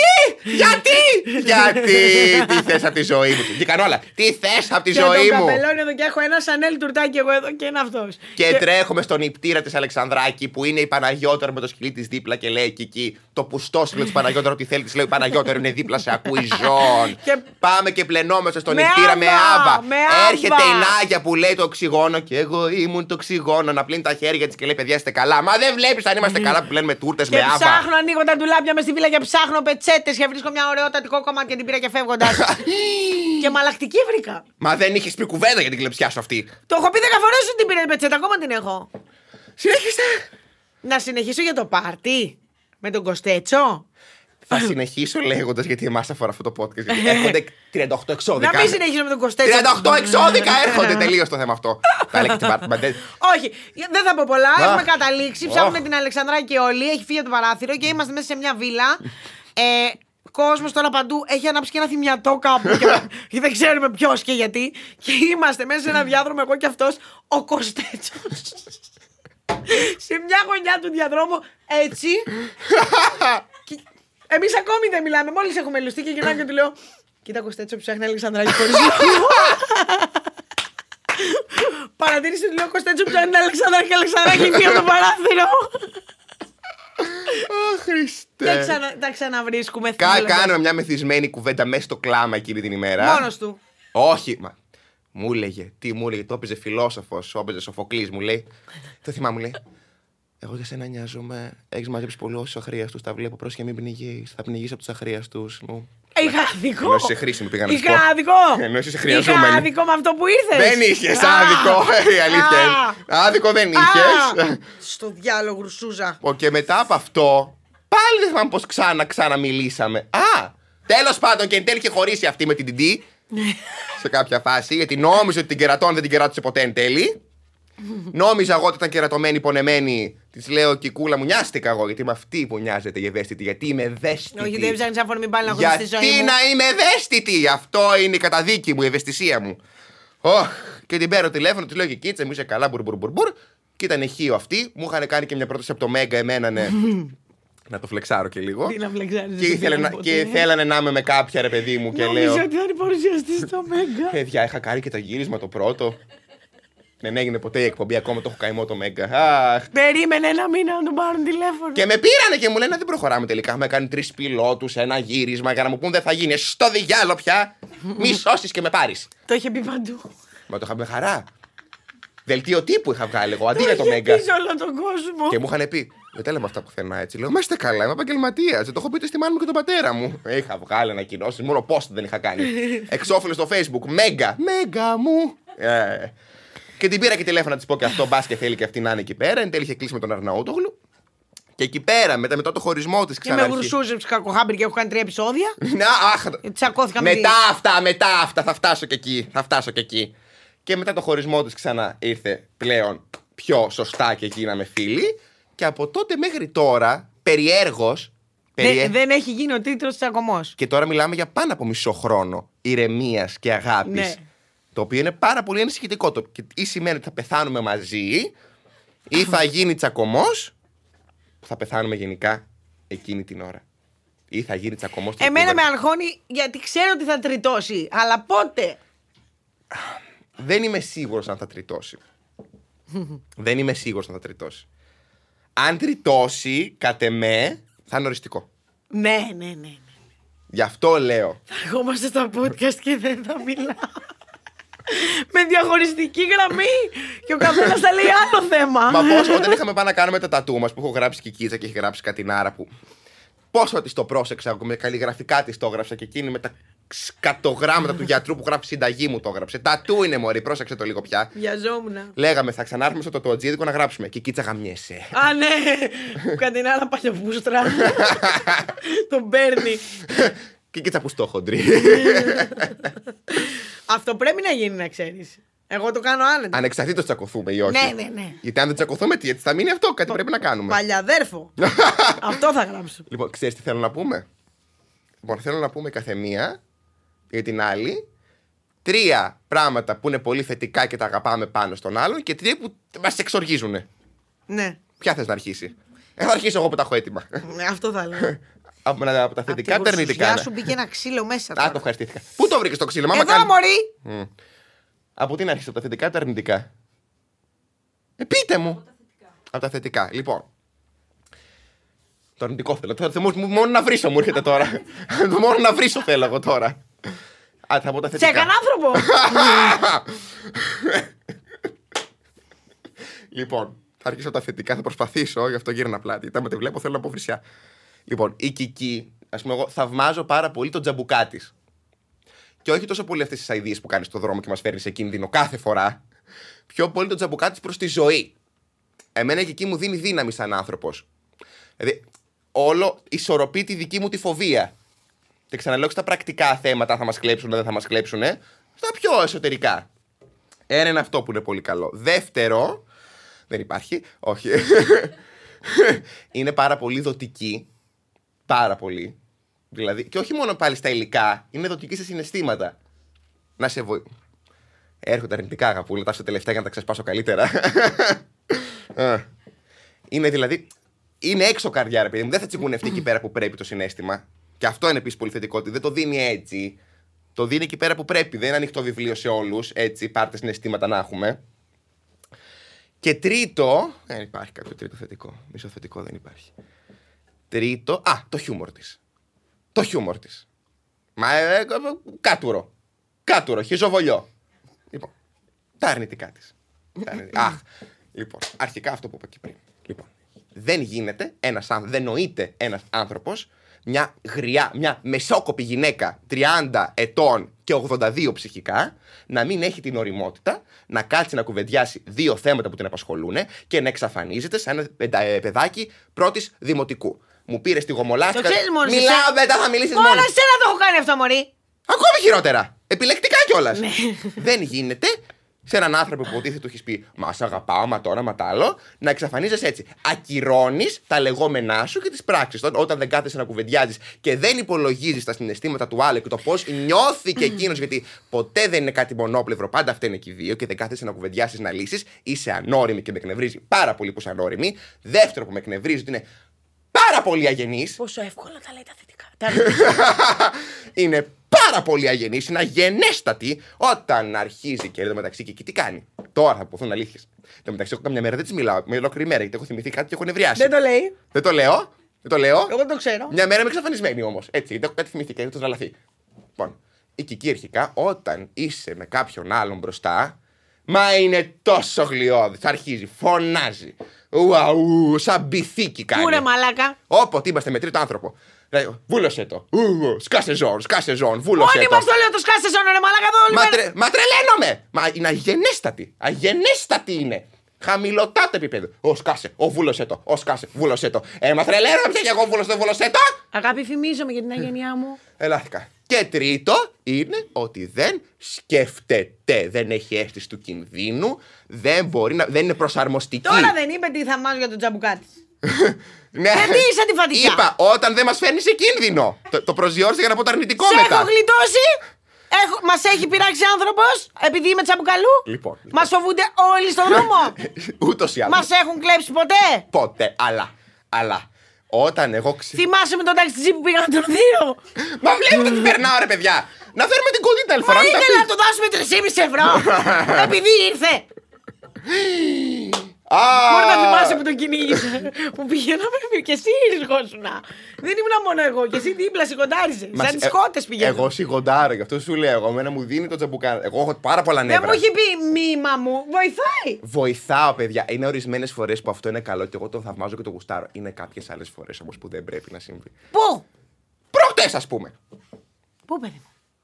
Τι θες από τη ζωή μου? Και κάνω όλα. Τι θες από τη ζωή μου? Και το καπελώνει εδώ και έχω ένα Σανέλ τουρτάκι εγώ εδώ και ένα αυτός. Και τρέχουμε στον νηπτήρα της Αλεξανδράκη που είναι η Παναγιώτερα με το σκυλί της δίπλα και λέει εκεί το πουστό σκυλί της Παναγιώτερα ότι θέλει. Της λέω η Παναγιώτερα είναι δίπλα, σε ακούει ζών. Πάμε και πλενόμαστε στον νηπτήρα με Άβα. Έρχεται η Νάγια που λέει το οξυγόνο και εγώ ήμουν το οξυγόνο να πλύνει τα χέρια της και λέει παιδιά είστε καλά. Μα δεν βλέπεις αν είμαστε καλά που πλένουμε τούρτες με Άβα. Και ψάχνω, ανοίγω τα ντουλάπια μες στη βίλα και ψάχνω πετσέτες και βρίσκω μια ωραιότατη κομμάτι και την πήρα και φεύγοντας. Και μαλακτική βρήκα. Μα δεν είχες πει κουβέντα για την κλεψιά σου αυτή. Το έχω πει 10 φορές ότι την πήρα την πετσέτα, ακόμα την έχω. Συνέχιστε. Να συνεχίσω για το πάρτι με τον Κωστέτσο. Θα συνεχίσω λέγοντας γιατί εμάς αφορά αυτό το podcast. Γιατί έρχονται 38 εξώδικα. Να μην συνεχίσω με τον Κωστέτσο. 38 εξώδικα έρχονται τελείως το θέμα αυτό. Θα έλεγε την πάρτι. Όχι, δεν θα πω πολλά. Έχουμε καταλήξει. Ψάχνουμε την Αλεξανδράκη όλοι. Έχει φύγει από το παράθυρο και είμαστε μέσα σε μια βίλα. Κόσμος τώρα παντού έχει ανάψει και ένα θυμιατό κάπου και δεν ξέρουμε ποιος και γιατί. Και είμαστε μέσα σε ένα διάδρομο, εγώ και αυτός, ο Κωστέτσος. Σε μια γωνιά του διαδρόμου, έτσι. Εμείς ακόμη δεν μιλάμε, μόλις έχουμε λουστεί και γυρνάμε και του λέω κοίτα Κωστέτσο, ψάχνει Αλεξανδράκη χωρίς λόγο. Παρατήρησε, του λέω Κωστέτσο, ψάχνει Αλεξανδράκη και Αλεξανδράκη φύγει από το παράθυρο. Χριστέ. Τα ξαναβρίσκουμε. Κάνουμε μια μεθυσμένη κουβέντα μέσα στο κλάμα εκείνη την ημέρα. Μόνος του. Όχι, μα. Μου έλεγε, το έπαιζε φιλόσοφος, έπαιζε Σοφοκλής, μου λέει. Το θυμάμαι, μου λέει. Εγώ για σένα νοιάζομαι. Έχεις μαζέψει πολλούς όσους αχρίαστους. Τα βλέπω, πρόσεχε μην πνιγείς. Θα πνιγείς από τους αχρίαστους. Είχα άδικο. Ενώ είσαι χρήσιμη πήγα να σου πω. Είχα άδικο. Ενώ είσαι χρειαζόμενη. Είχα άδικο με αυτό που ήρθες. Δεν είχες άδικο. Η αλήθεια είναι. Άδικο δεν είχες. Στο διάλογο Ρουσούζα. Και μετά από αυτό, πάλι δεν θυμάμαι πως ξαναμιλήσαμε. Τέλος πάντων και εν τέλει είχε χωρίσει αυτή με την Τιντή. Σε κάποια φάση. Γιατί νόμιζε ότι την κερατώνει, δεν την κεράτωσε ποτέ εν τέλει. Νόμιζα εγώ ότι ήταν κερατωμένη, πονεμένη. Της λέω Κικούλα μου, νοιάστηκα εγώ. Γιατί είμαι αυτή που νοιάζεται για ευαίσθητη. Γιατί είμαι ευαίσθητη. Όχι, δεν ψάχνεις αφορμή πάλι να χωρίς τη ζωή μου. Γιατί να είμαι ευαίσθητη. Αυτό είναι η καταδίκη μου, η ευαισθησία μου. Και την παίρνω τηλέφωνο, τη λέω και κίτσα μου είσαι καλά, μπουρ. Και ήταν ηχείο αυτή. Μου είχαν κάνει και μια πρόταση από το Μέγκα εμένα, ναι. Να το φλεξάρω και λίγο. Τι να φλεξάρεις. Και θέλανε να είμαι με κάποια ρε παιδί μου. Και λέω. Νομίζω ότι θα είναι παρουσιαστή στο Μέγκα. Παιδιά, είχα κάνει και το γύρισμα το πρώτο. Δεν έγινε ποτέ η εκπομπή, ακόμα το έχω καημό το Μέγκα. Περίμενε ένα μήνα να τον πάρουν τηλέφωνο. Και με πήρανε και μου λένε δεν προχωράμε τελικά. Έχουμε κάνει 3 πιλότους, ένα γύρισμα για να μου πούν δεν θα γίνει. Στο διάλογο πια. Μη σώσεις και με πάρεις. Το είχε πει παντού. Μα το είχα με χαρά. Δελτίο τύπου είχα βγάλει εγώ αντί για το Μέγκα. Σε όλο τον κόσμο. Και μου είχαν πει δεν τα λέμε αυτά πουθενά έτσι. Λέω, μα είστε καλά, είμαι επαγγελματίας. Δεν το έχω πει στη μάνα μου και τον πατέρα μου. Είχα βγάλει ανακοινώσεις, μόνο post δεν είχα κάνει. Εξώφυλλο στο Facebook. Μέγκα μου. Και την πήρα και τηλέφωνο να της πω και αυτό, μπας και θέλει και αυτή να είναι εκεί πέρα. Εν τέλει είχε κλείσει με τον Αρναούτογλου. Και εκεί πέρα, μετά το χωρισμό της ξανά. Και με γρουσούζεψε κακοχάμπρι και έχω κάνει 3 επεισόδια. Τσακώθηκα με μετά αυτά, θα φτάσω και εκεί. Και μετά το χωρισμό της ξανά ήρθε πλέον πιο σωστά και γίναμε φίλοι. Και από τότε μέχρι τώρα, περιέργως. Δεν έχει γίνει ο τίτλος τσακωμός. Και τώρα μιλάμε για πάνω από μισό χρόνο ηρεμίας και αγάπης. Ναι. Το οποίο είναι πάρα πολύ ανησυχητικό. Ή σημαίνει ότι θα πεθάνουμε μαζί, ή θα γίνει τσακωμός, που θα πεθάνουμε γενικά εκείνη την ώρα. Ή θα γίνει τσακωμός. Εμένα με αγχώνει γιατί ξέρω ότι θα τριτώσει. Αλλά πότε? Δεν είμαι σίγουρος αν θα τριτώσει. Δεν είμαι σίγουρος αν θα τριτώσει. Αν τριτώσει, κατ' εμέ, θα είναι οριστικό. Ναι. Γι' αυτό λέω. Θα ερχόμαστε στα podcast και δεν θα μιλάω. Με διαχωριστική γραμμή. Και ο καθένας θα λέει άλλο θέμα. Μα πόσο όταν είχαμε πάει να κάνουμε τα τατού μας που έχω γράψει και η Κίτσα και έχει γράψει κάτι Νάρα που. Πόσο της το πρόσεξα, με καλλιγραφικά της το έγραψα και εκείνη με τα σκατογράμματα του γιατρού που γράφει συνταγή μου το έγραψε. Τατού είναι μωρή, πρόσεξε το λίγο πια. Βιαζόμουν. Λέγαμε, θα ξανάρθουμε στο τοτοτζίδικο να γράψουμε. Και κίτσα γαμιέσαι. Α, ναι! Που κάνει ένα άλλα παλιοβούστρα. Τον παίρνει. Και κίτσα που στο χοντρί. Αυτό πρέπει να γίνει, να ξέρεις. Εγώ το κάνω άνετα. Ανεξαρτήτως τσακωθούμε ή όχι. Ναι. Γιατί αν δεν τσακωθούμε, έτσι θα μείνει αυτό. Κάτι πρέπει να κάνουμε. Παλιαδέρφο. Αυτό θα γράψω. Λοιπόν, ξέρεις τι θέλω να πούμε. Λοιπόν, θέλω να πούμε καθεμία για την άλλη 3 πράγματα που είναι πολύ θετικά και τα αγαπάμε πάνω στον άλλον και 3 που μας εξοργίζουν. Ναι. Ποια θες να αρχίσει? Θα αρχίσω εγώ που τα έχω έτοιμα. Αυτό θα λέω. Από τα θετικά τα αρνητικά. Γεια σου μπήκε ένα ξύλο μέσα. Α, το ευχαριστήθηκα. Πού το βρήκες το ξύλο, μάμα? Εδώ, μωρή! Από τι να αρχίσω, από τα θετικά ή τα αρνητικά? Πείτε μου. Από τα θετικά. Λοιπόν. Το αρνητικό θέλω. Μόνο να βρίσω μου έρχεται τώρα. Μόνο να βρίσω θέλω εγώ τώρα. Α, θα πω τα θετικά. Σε έκανε άνθρωπο! Λοιπόν, θα αρχίσω τα θετικά, θα προσπαθήσω, γι' αυτό γύρνα πλάτη. Τα με τη βλέπω, θέλω να πω βρισιά. Λοιπόν, η Κική, ας πούμε, εγώ θαυμάζω πάρα πολύ τον τζαμπουκά της. Και όχι τόσο πολύ αυτές τις αηδίες που κάνει στον δρόμο και μας φέρνει σε κίνδυνο κάθε φορά. Πιο πολύ τον τζαμπουκά της προς τη ζωή. Εμένα η Κική μου δίνει δύναμη σαν άνθρωπος. Δηλαδή, όλο ισορροπεί τη δική μου τη φοβία. Και ξαναλέω στα πρακτικά θέματα, θα μας κλέψουν, δεν θα μας κλέψουν, στα πιο εσωτερικά. Ένα είναι αυτό που είναι πολύ καλό. Δεύτερο, δεν υπάρχει, όχι. Είναι πάρα πολύ δοτική. Πάρα πολύ. Δηλαδή, και όχι μόνο πάλι στα υλικά, είναι δοτική σε συναισθήματα. Να σε βοηθήσει. Έρχονται αρνητικά, αγαπούλα, τα στο τελευταία για να τα ξεσπάσω καλύτερα. Είναι δηλαδή. Είναι έξω καρδιά, ρε παιδί μου. Δεν θα τσιγκουνευτεί εκεί πέρα που πρέπει το συναίσθημα. Και αυτό είναι επίσης πολύ θετικό, ότι δεν το δίνει έτσι. Το δίνει εκεί πέρα που πρέπει. Δεν είναι ανοιχτό βιβλίο σε όλους. Έτσι, πάρτε συναισθήματα να έχουμε. Και τρίτο. Δεν υπάρχει κάποιο τρίτο θετικό. Μισοθετικό δεν υπάρχει. Τρίτο. Α, το χιούμορ της. Το χιούμορ της. Μα κάτουρο. Κάτουρο, χιζοβολιό. Λοιπόν, τα αρνητικά της. Αχ, λοιπόν, αρχικά αυτό που είπα και πριν. Λοιπόν, δεν γίνεται δεν νοείται ένας άνθρωπος, μια γριά, μια μεσόκοπη γυναίκα 30 ετών και 82 ψυχικά, να μην έχει την ωριμότητα να κάτσει να κουβεντιάσει 2 θέματα που την απασχολούν και να εξαφανίζεται σαν ένα παιδάκι πρώτης δημοτικού. Μου πήρε τη γομολάστικα. Μιλάω μετά, θα μιλήσεις μόνο. Μόνο εσένα το έχω κάνει αυτό, μωρή. Ακόμη χειρότερα. Επιλεκτικά κιόλας. Ναι. Δεν γίνεται σε έναν άνθρωπο που υποτίθεται του έχει πει «Μα σ' αγαπάω, μα τώρα, μα τ' άλλο», να εξαφανίζεσαι έτσι. Ακυρώνεις τα λεγόμενά σου και τις πράξεις. Όταν δεν κάθεσαι να κουβεντιάζεις και δεν υπολογίζεις τα συναισθήματα του άλλου και το πώς νιώθει και εκείνος, γιατί ποτέ δεν είναι κάτι μονόπλευρο, πάντα αυτά είναι και οι δύο, και δεν κάθεσαι να κουβεντιάσεις, να λύσεις, είσαι ανώριμη και με εκνευρίζει πάρα πολύ που είσαι ανώριμη. Δεύτερο που με εκνευρίζει ότι είναι πάρα πολύ αγενής. Πόσο εύκολα τα λέει τα θετικά. Είναι πάρα πολύ αγενής, είναι αγενέστατη όταν αρχίζει και εδώ μεταξύ και εκεί τι κάνει. Τώρα θα ποθούν αλήθειες. Εν μεταξύ, εγώ καμιά μέρα δεν της μιλάω. Με ολόκληρη μέρα γιατί έχω θυμηθεί κάτι και έχω νευριάσει. Δεν το λέει. Δεν το λέω. Δεν το λέω. Εγώ το ξέρω. Μια μέρα είμαι εξαφανισμένη όμως. Έτσι, γιατί έχω κάτι θυμηθεί και έχω το τρελαθεί. Λοιπόν, η Κική αρχικά όταν είσαι με κάποιον άλλον μπροστά, μα είναι τόσο γλιώδης. Αρχίζει, φωνάζει. Ουαου, σαν μπιθίκι κάνει. Πού ρε μαλάκα. Όποτε είμαστε με τρίτο άνθρωπο. Βούλωσε το. Σκάσε ζών, βούλωσε Όλοι το. μας το λέω το σκάσε ζών, ρε μαλάκα. Μα τρελαίνομαι. Μα είναι αγενέστατη. Αγενέστατη είναι. Χαμηλωτά το επίπεδο. Σκάσε, βούλωσε το. Σκάσε, βούλωσε το. Μα τρελαίνομαι πια και εγώ βούλωσε το. Αγάπη, φημίζομαι για την αγένειά μου. Ελάχιστα. Και τρίτο είναι ότι δεν σκέφτεται, δεν έχει αίσθηση του κινδύνου, δεν είναι προσαρμοστική. Τώρα δεν είπε τι θα μάζω για τον τζαμπουκάτι. Ναι. Γιατί είσαι αντιφατικά. Είπα, όταν δεν μας φέρνει σε κίνδυνο. Το προσδιορίσα για να πω το αρνητικό σε μετά. Έχω γλιτώσει. Μας έχει πειράξει άνθρωπος επειδή είμαι τσαμπουκαλού. Λοιπόν. Μας φοβούνται όλοι στον δρόμο. Ούτως ή άλλως. Μας έχουν κλέψει ποτέ. Ποτέ, αλλά. Όταν εγώ Θυμάσαι με τον ταξιτζή που πήγα να τον δίνω. Μα βλέπετε τι περνάω, ρε παιδιά. Να φέρουμε την κοντή τα ελφορά. Μα ήθελα να του δώσουμε 3,5 ευρώ. Επειδή ήρθε. Μπορεί να θυμάσαι που τον κυνήγησε. Που πηγαίναμε και εσύ ήρχοσουνα. Δεν ήμουν μόνο εγώ. Και εσύ δίπλα σιγοντάριζε. Σαν τις κότες πηγαίνω. Εγώ σιγοντάρω, γι' αυτό σου λέω. Εγώ εμένα μου δίνει το τζαμπουκά. Εγώ έχω πάρα πολλά νεύρα. Δεν μου έχει πει μήμα μου. Βοηθάει. Βοηθάω, παιδιά. Είναι ορισμένες φορές που αυτό είναι καλό και εγώ το θαυμάζω και το γουστάρω. Είναι κάποιες άλλες φορές όμως που δεν πρέπει να συμβεί. Πού? Προχτές, ας πούμε. Πού, παιδί μου?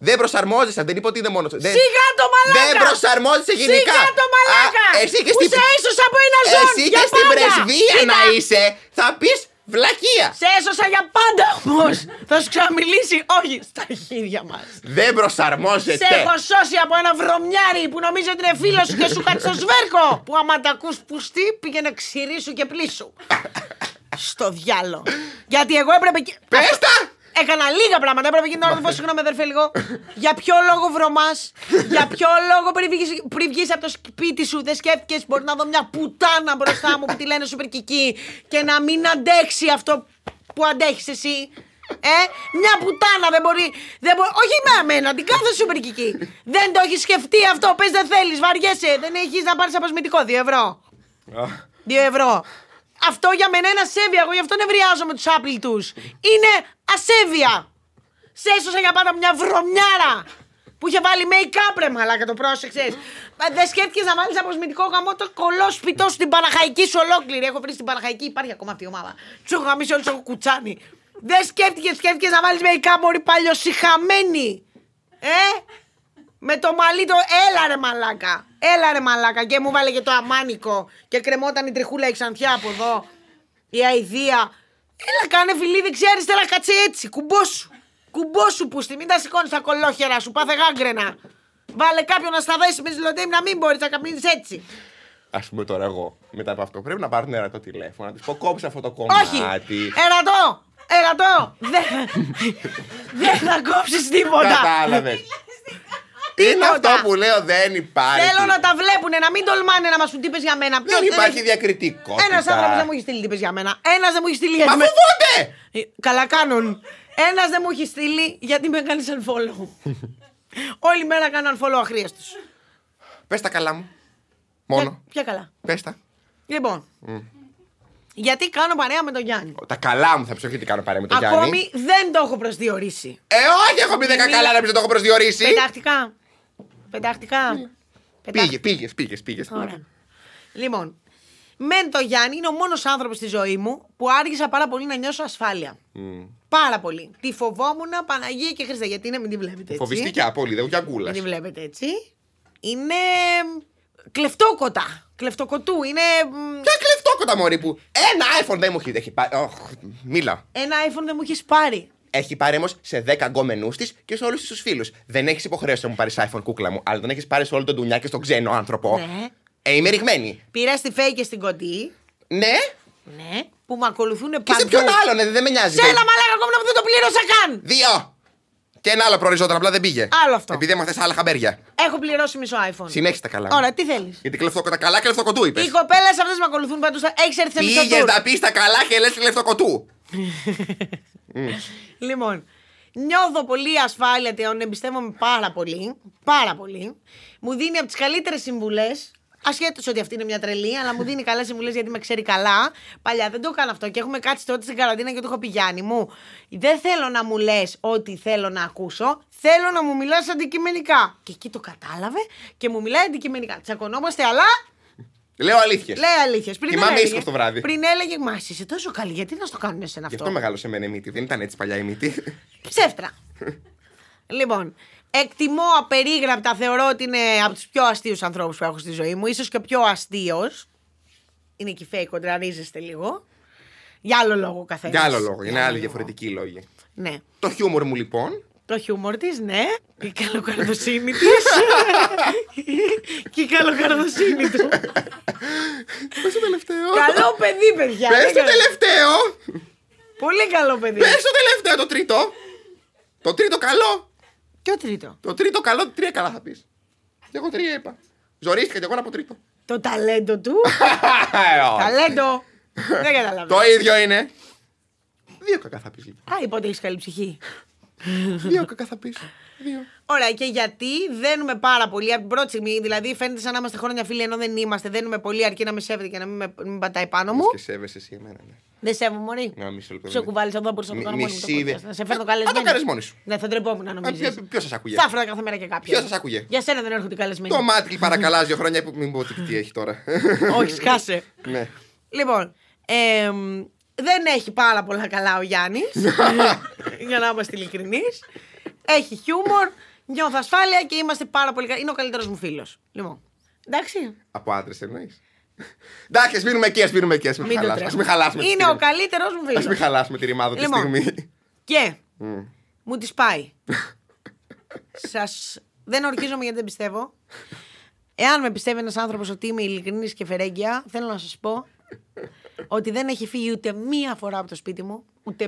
Δεν προσαρμόζεσαι, δεν είπα ότι είναι μόνο. Σιγά το μαλάκα! Δεν προσαρμόζεσαι γενικά. Σιγά το μαλάκα! Εσύ και που σε έσωσα από ένα ζώο. Εσύ και στην πρεσβεία να είσαι, θα πεις βλακεία. Σε έσωσα για πάντα όμως. Θα σου ξαναμιλήσει, όχι στα αρχίδια μας. Δεν προσαρμόζεται. Σε έχω σώσει από ένα βρωμιάρι που νομίζω ότι είναι φίλος σου και σου κάτσε στο σβέρκο. Που άμα τα ακούς πουστή πήγαινε ξηρίσου και πλήσου. Στο διάλο. Γιατί εγώ έπρεπε. Πες τα! Έκανα λίγα πράγματα. Έπρεπε εκείνη την ώρα να πω συγγνώμη, αδερφέ, λίγο. Για ποιο λόγο βρωμάς, για ποιο λόγο πριν βγεις από το σπίτι σου δεν σκέφτηκες μπορεί να δω μια πουτάνα μπροστά μου που τη λένε σούπερ κική και να μην αντέξει αυτό που αντέχεις εσύ. Μια πουτάνα δεν μπορεί. Όχι με αμένα, την κάθε σούπερ κική. Δεν το έχεις σκεφτεί αυτό. Πες δεν θέλεις, βαριέσαι. Δεν έχεις να πάρεις αποσμητικό. 2 ευρώ. 2 ευρώ. Αυτό για μένα είναι ασέβεια. Εγώ γι' αυτό νευριάζω με τους άπλητους. Είναι ασέβεια. Σε έσωσα για πάντα μια βρωμιάρα που είχε βάλει make-up ρε μαλάκα, το πρόσεξες. Δεν σκέφτηκες να βάλεις αποσμητικό γαμό το κολόσπιτό σου, την Παναχαϊκή σου ολόκληρη. Έχω βρει στην Παναχαϊκή, υπάρχει ακόμα αυτή η ομάδα. Τους έχω γαμίσει όλους, έχω κουτσάνι. Δεν σκέφτηκες να βάλεις make-up μωρή παλιοσυχαμένη. Με το μαλλί το. Έλα ρε μαλάκα. Και μου βάλε και το αμάνικο. Και κρεμόταν η τριχούλα η ξανθιά από εδώ. Η αηδία. Έλα κάνε φιλί δεξιά-αριστερά. Κάτσε έτσι. Κουμπόσου πούστη. Μην τα σηκώνεις τα κολόχερα σου. Πάθε γάγκρενα. Βάλε κάποιον να στα δέσει με ζηλωτέμι να μην μπορείς να καπνίζεις έτσι. Ας πούμε τώρα εγώ μετά από αυτό πρέπει να πάρω την Ερατό τηλέφωνο. Να της πω κόψε αυτό το κομμάτι. Όχι. Ερατό. Δεν θα κόψεις τίποτα. Κατάλαβες. Είναι αυτό που λέω, δεν υπάρχει. Θέλω να τα βλέπουνε, να μην τολμάνε να μας πούν τι είπες για μένα. Δεν υπάρχει διακριτικότητα. Ένας άνθρωπος δεν μου έχει στείλει τι είπες για μένα. Ένας δεν μου έχει στείλει. Μα φοβόνται! Καλά κάνουν. Ένας δεν μου έχει στείλει γιατί με κάνεις unfollow. Όλη μέρα κάνω unfollow αχρίαστος. Πες τα καλά μου. Μόνο. Ποια καλά. Πες τα. Λοιπόν. Γιατί κάνω παρέα με τον Γιάννη. Τα καλά μου θα πει, όχι τι κάνω παρέα με τον Γιάννη. Ακόμη δεν το έχω προσδιορίσει. Όχι, έχω πει 10 καλά να πει δεν το έχω προσδιορίσει. Πεντάχτηκα. Πήγες. Ωραία. Λοιπόν, με τον Γιάννη είναι ο μόνος άνθρωπος στη ζωή μου που άργησα πάρα πολύ να νιώσω ασφάλεια. Πάρα πολύ. Τη φοβόμουν Παναγία και Χριστέ. Γιατί είναι, μην τη βλέπετε έτσι. Φοβιστικά πολύ, δεν γκούλας. Μην τη βλέπετε έτσι. Είναι κλεφτόκοτα. Κλεφτοκοτού. Είναι. Ποια κλεφτόκοτα, μωρή που. Ένα iPhone δεν μου έχει πάρει. Μίλα. Ένα iPhone δεν μου έχει πάρει. Έχει πάρει όμως σε 10 γκόμενούς της και σε όλους τους φίλους. Δεν έχεις υποχρέωση να μου πάρεις iPhone, κούκλα μου, αλλά τον έχεις πάρει σε όλο τον ντουνιά και στον ξένο άνθρωπο. Ναι. Είμαι ρηγμένη. Πήρα στη Φέη και στην Κωτή. Ναι. Ναι. Που με ακολουθούν παντού. Και σε ποιον άλλον, δεν με νοιάζει. Σε ένα μαλάκα ακόμα που δεν το πλήρωσα καν. 2. Και ένα άλλο προοριζόταν, απλά δεν πήγε. Άλλο αυτό. Επειδή έμαθες άλλα χαμπέρια. Έχω πληρώσει μισό iPhone. Συνέχισε τα καλά. Ωραία, τι θέλεις. Γιατί κλεφτόκοτα καλά, κλεφτοκοτού είπες. Οι κοπέλες αυτές με ακολουθούν παντού. Έχεις έρθει σε μισό Πήγες tour. να πεις τα καλά και λες κλεφτοκοτού. Λοιπόν, νιώθω πολύ ασφάλεια, τον εμπιστεύομαι πάρα πολύ. Πάρα πολύ. Μου δίνει από τις καλύτερες συμβουλές. Ασχέτως ότι αυτή είναι μια τρελή, αλλά μου δίνει καλές συμβουλές γιατί με ξέρει καλά. Παλιά δεν το έκανα αυτό και έχουμε κάτσει τότε στην καραντίνα και του έχω πει Γιάννη μου. Δεν θέλω να μου λες ό,τι θέλω να ακούσω. Θέλω να μου μιλάς αντικειμενικά. Και εκεί το κατάλαβε και μου μιλάει αντικειμενικά. Τσακωνόμαστε, αλλά. Λέω αλήθειες. Λέει αλήθειες. Κοιμάμαι ήσυχος το βράδυ. Πριν έλεγε Μα εσύ είσαι τόσο καλή, γιατί να στο κάνουν εσένα αυτό. Γι' αυτό μεγάλωσε εμένα η μύτη. Δεν ήταν έτσι παλιά η μύτη. Ψεύτρα. Λοιπόν, εκτιμώ απερίγραπτα, θεωρώ ότι είναι από τους πιο αστείους ανθρώπους που έχω στη ζωή μου. Ίσως και ο πιο αστείος. Είναι και fake, κοντραρίζεστε λίγο. Για άλλο λόγο καθένας. Για άλλο λόγο. Είναι άλλοι διαφορετικοί λόγοι. Ναι. Το χιούμορ μου λοιπόν. Το χιούμορ της, ναι. Η καλοκαρδοσύνη της. Και η καλοκαρδοσύνη του. Πες το τελευταίο. Καλό παιδί, παιδιά. Πες το τελευταίο. Πολύ καλό παιδί. Πες το τελευταίο, το τρίτο. Το τρίτο καλό. Ποιο τρίτο? Το τρίτο καλό, 3 καλά θα πεις. Και εγώ 3 είπα. Ζορίστηκα και εγώ να πω τρίτο. Το ταλέντο του. Ταλέντο. Δεν καταλαβαίνω. Το ίδιο είναι. 2 κακά θα πεις. Α, είπα ότι έχεις καλή ψυχή. 2 κακά θα πεις. 2. Ωραία, και γιατί δένουμε πάρα πολύ από την πρώτη στιγμή. Δηλαδή, φαίνεται σαν να είμαστε χρόνια φίλοι, ενώ δεν είμαστε. Δένουμε πολύ, αρκεί να με σέβεται και να μην πατάει πάνω μου. Και σέβεσαι εσύ εμένα, ναι. Δεν σέβομαι, μωρή. Να μισό λεπτό. Σε κουβάλεις εδώ, μπορούσα να το κάνω μόνη μου. Να σε φέρνω καλεσμένη. Θα το κάνεις μόνη σου. Ναι, θα ντρεπόμουν να νομίζεις. Ποιος σας άκουγε. Θα έφερα κάθε μέρα και κάποιον. Ποιος σας άκουγε. Για σένα δεν έρχονται καλεσμένοι. Το μάτι παρακαλάς 2 χρόνια που μην πω τι έχει τώρα. Όχι, σκάσε. Ναι. Λοιπόν, δεν έχει πάρα πολλά καλά ο Γιάννης. Για να είμαστε ειλικρινείς. Έχει χιούμορ Νιώθω ασφάλεια και είμαστε πάρα πολύ καλοί. Είναι ο καλύτερος μου φίλος. Λοιπόν. Εντάξει. Από άντρες εννοείς? Εντάξει, ας μείνουμε εκεί, ας μείνουμε εκεί. Ας μην χαλάσουμε. Είναι ο καλύτερος μου φίλος. Ας μην χαλάσουμε τη ρημάδα τη στιγμή. Και μου τη πάει. Δεν ορκίζομαι γιατί δεν πιστεύω. Εάν με πιστεύει ένας άνθρωπος ότι είμαι ειλικρινής και φερέγγια, θέλω να σας πω ότι δεν έχει φύγει ούτε μία φορά από το σπίτι μου,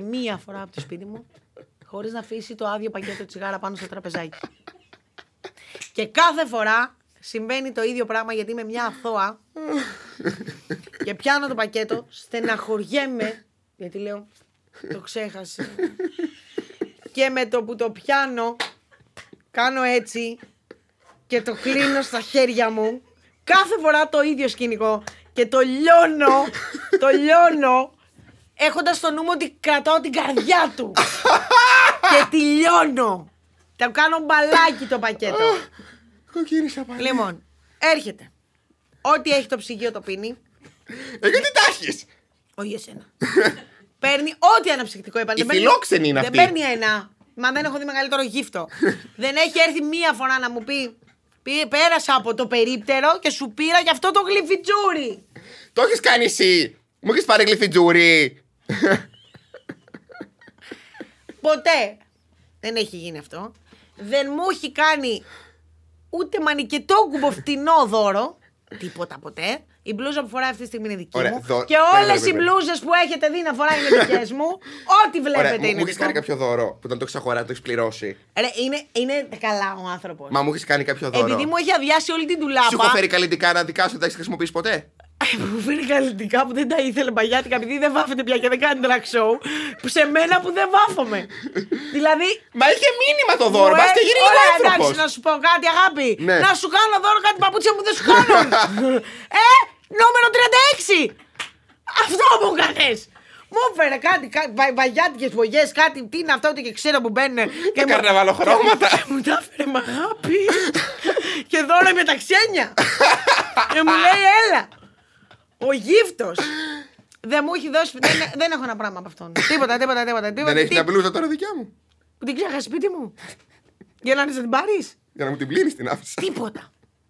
χωρίς να αφήσει το άδειο πακέτο τσιγάρα πάνω στο τραπεζάκι. Και κάθε φορά συμβαίνει το ίδιο πράγμα, γιατί είμαι μια αθώα και πιάνω το πακέτο, στεναχωριέμαι, γιατί λέω το ξέχασε, και με το που το πιάνω κάνω έτσι και το κλείνω στα χέρια μου. Κάθε φορά το ίδιο σκηνικό. Και το λιώνω έχοντας στο νου μου ότι κρατάω την καρδιά του. Και τη λιώνω. Το κάνω μπαλάκι το πακέτο. Κοκκίνησα πάλι. Λοιπόν, έρχεται. Ό,τι έχει το ψυγείο το πίνει. Γιατί τα έχεις? Όχι εσένα. Παίρνει ό,τι αναψυκτικό είπα. Η φιλόξενη είναι αυτή. Δεν παίρνει ένα. Μα δεν έχω δει μεγαλύτερο γύφτο. Δεν έχει έρθει μία φορά να μου πει πέρασα από το περίπτερο και σου πήρα γι' αυτό το γλυφιτζούρι. Το έχεις κάνει εσύ. Μου έχεις πάρει γλυφιτζούρι. Ποτέ δεν έχει γίνει αυτό. Δεν μου έχει κάνει ούτε μανικετόκουμπο φτηνό δώρο. Τίποτα ποτέ. Η μπλούζα που φοράει αυτή τη στιγμή είναι δική μου. Και όλες οι μπλούζες που έχετε δει να φοράει είναι δικές μου. Ό,τι βλέπετε είναι. Μου έχεις κάνει κάποιο δώρο που όταν το έχεις αγοράσει το έχεις πληρώσει? Είναι καλά ο άνθρωπος. Μα μου έχεις κάνει κάποιο δώρο? Επειδή μου έχει αδειάσει όλη την τουλάπα. Σου έχω φέρει καλλιτικά να δικάσω, δεν τα έχεις χρησιμοποιήσει ποτέ? Μου φέρει καλλιτικά που δεν τα ήθελε μπαγιάτικα, επειδή δεν βάφεται πια και δεν κάνει drag show. Σε μένα που δεν βάφομαι. Δηλαδή. Μα είχε μήνυμα το δώρο, μας και γίνει άνθρωπος. Εντάξει, να σου πω κάτι, αγάπη. Ναι. Να σου κάνω δώρο κάτι παπούτσια που δεν σου κάνουν. Νούμερο 36! Αυτό μου κάνες! Μου έφερε κάτι βαγιάτικες βογιές, κάτι, τι είναι αυτό και ξέρω που μπαίνουν. Και καρναβαλοχρώματα. Και μου τα έφερε με αγάπη. Και δώρο με τα ξένια. Και μου λέει έλα. Ο γύφτος. Δεν μου έχει δώσει, δεν έχω ένα πράγμα από αυτόν. Τίποτα. Δεν έχει μια μπλούζα τώρα δικιά μου? Που την ξέχασε σπίτι μου. Για να την πάρεις? Για να μου την πλύνεις την άφησα. Τίποτα.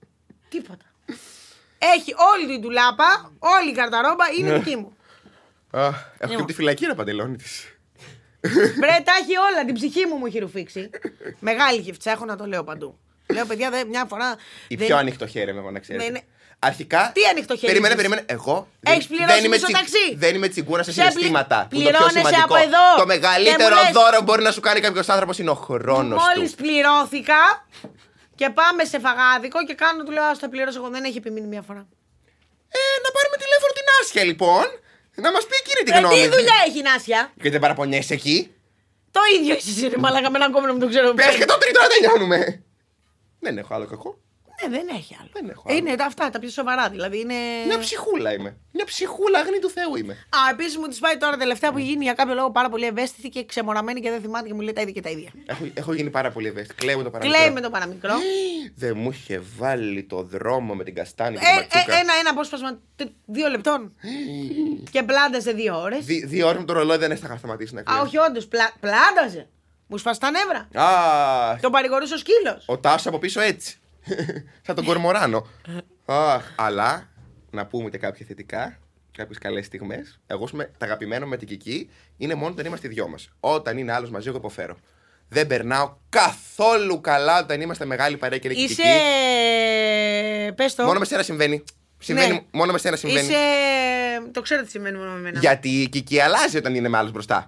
Έχει όλη την τουλάπα, όλη η καρταρόμπα είναι δική μου. Έχω και από τη φυλακή ένα παντελόνι της. Βρε, τα έχει όλα, την ψυχή μου έχει ρουφήξει. Μεγάλη γυφτσα, έχω να το λέω παντού. Λέω παιδιά, μια φορά. Η πιο ανοιχτό χέρι με εγώ να ξέρετε. Αρχικά. Τι ανοιχτό χέρι? Περίμενε. Εγώ. Έχεις πληρώσει μισό ταξί? Δεν είμαι τσιγκούρα σε συναισθήματα. Πληρώνεσαι από εδώ. Το μεγαλύτερο δώρο μπορεί να σου κάνει κάποιος άνθρωπος είναι ο χρόνος του. Μόλις πληρώθηκα και πάμε σε φαγάδικο και κάνω, του λέω, ας τα πληρώσω εγώ. Δεν έχει επιμείνει μια φορά. Να πάρουμε τηλέφωνο την Άσια λοιπόν. Να μας πει εκείνη τη γνώμη. Τι δουλειά έχει η Άσια? Και δεν παραπονιέσαι εκεί. Το ίδιο εσύ ρε μαλάκα με έναν κόμμα που το ξέρω. Πες και το τρίτο να τελειώνουμε. Δεν έχω άλλο κακό. Ναι, δεν έχει άλλο. Δεν έχω άλλο. Είναι αυτά τα πιο σοβαρά, δηλαδή είναι. Μια ψυχούλα είμαι. Μια ψυχούλα αγνή του Θεού είμαι. Επίσης μου τη πάει τώρα τελευταία που γίνει για κάποιο λόγο πάρα πολύ ευαίσθητη και ξεμοραμένη και δεν θυμάται και μου λέει τα ίδια και τα ίδια. Έχω γίνει πάρα πολύ ευαίσθητη. Κλαίω με το παραμικρό. Δεν μου είχε βάλει το δρόμο με την καστάνη και την ματσούκα. Ένα απόσπασμα 2 λεπτών. Και πλάνταζε 2 ώρες. 2 ώρες με το ρολόι δεν έσταχα σταματήσει να κλαίω. Όχι, όντως, πλάνταζε. Μου σπάσει τα νεύρα. Τον παρηγορούσε ο σκύλος. Ο Τάσος από πίσω έτσι. Σαν τον Κορμοράνο. Αλλά να πούμε και κάποια θετικά, κάποιες καλές στιγμές. Εγώ τα αγαπημένο με την Κική είναι μόνο όταν είμαστε οι δυο μας. Όταν είναι άλλος μαζί, εγώ υποφέρω. Δεν περνάω καθόλου καλά όταν είμαστε μεγάλη παρέα και Κική. Πες το. Μόνο με σένα συμβαίνει. Μόνο με σένα συμβαίνει. Το ξέρω τι συμβαίνει μόνο με μένα. Γιατί η Κική αλλάζει όταν είναι με άλλους μπροστά.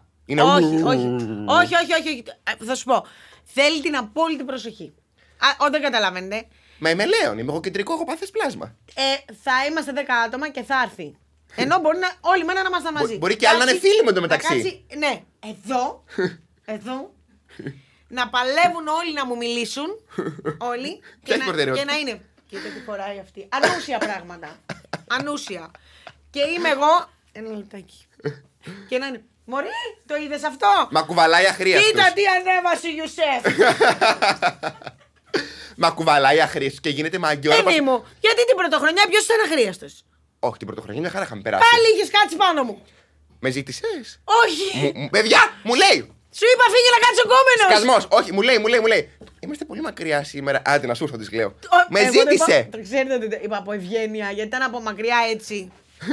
Όχι. Θα σου πω. Θέλει την απόλυτη προσοχή. Δεν καταλαβαίνετε. Μα είμαι Λέων, είμαι εγωκεντρικό, έχω πάθες πλάσμα. Θα είμαστε 10 άτομα και θα έρθει. Ενώ μπορεί όλη μέρα να είμαστε μαζί. Μπορεί και άλλοι να είναι φίλοι με το μεταξύ. Ναι, εδώ. Να παλεύουν όλοι να μου μιλήσουν. Όλοι. Και να είναι. Κοίτα τι φοράει αυτή. Ανούσια πράγματα. Ανούσια. Και είμαι εγώ. Ένα λεπτάκι. Και να είναι. Μωρή, το είδες αυτό? Μα κουβαλάει αχρίαστος. Κοίτα τι ανέβασε ο Ιουσέφ. Μα κουβαλάει αχρίαστος και γίνεται μαγκιόρα. Παιδί μου, γιατί την πρωτοχρονιά ποιος ήταν αχρίαστος? Όχι, την πρωτοχρονιά μια χαρά είχαμε περάσει. Πάλι είχες κάτσει πάνω μου. Με ζήτησες? Όχι. Παιδιά, μου λέει. Σου είπα φύγε να κάτσει ο γκόμενος. Σκασμός, όχι, μου λέει. Είμαστε πολύ μακριά σήμερα. Άντε να σου έρθω, της λέω. Με ζήτησε. Το ξέρετε ότι είπα από ευγένεια, γιατί ήταν από μακριά έτσι.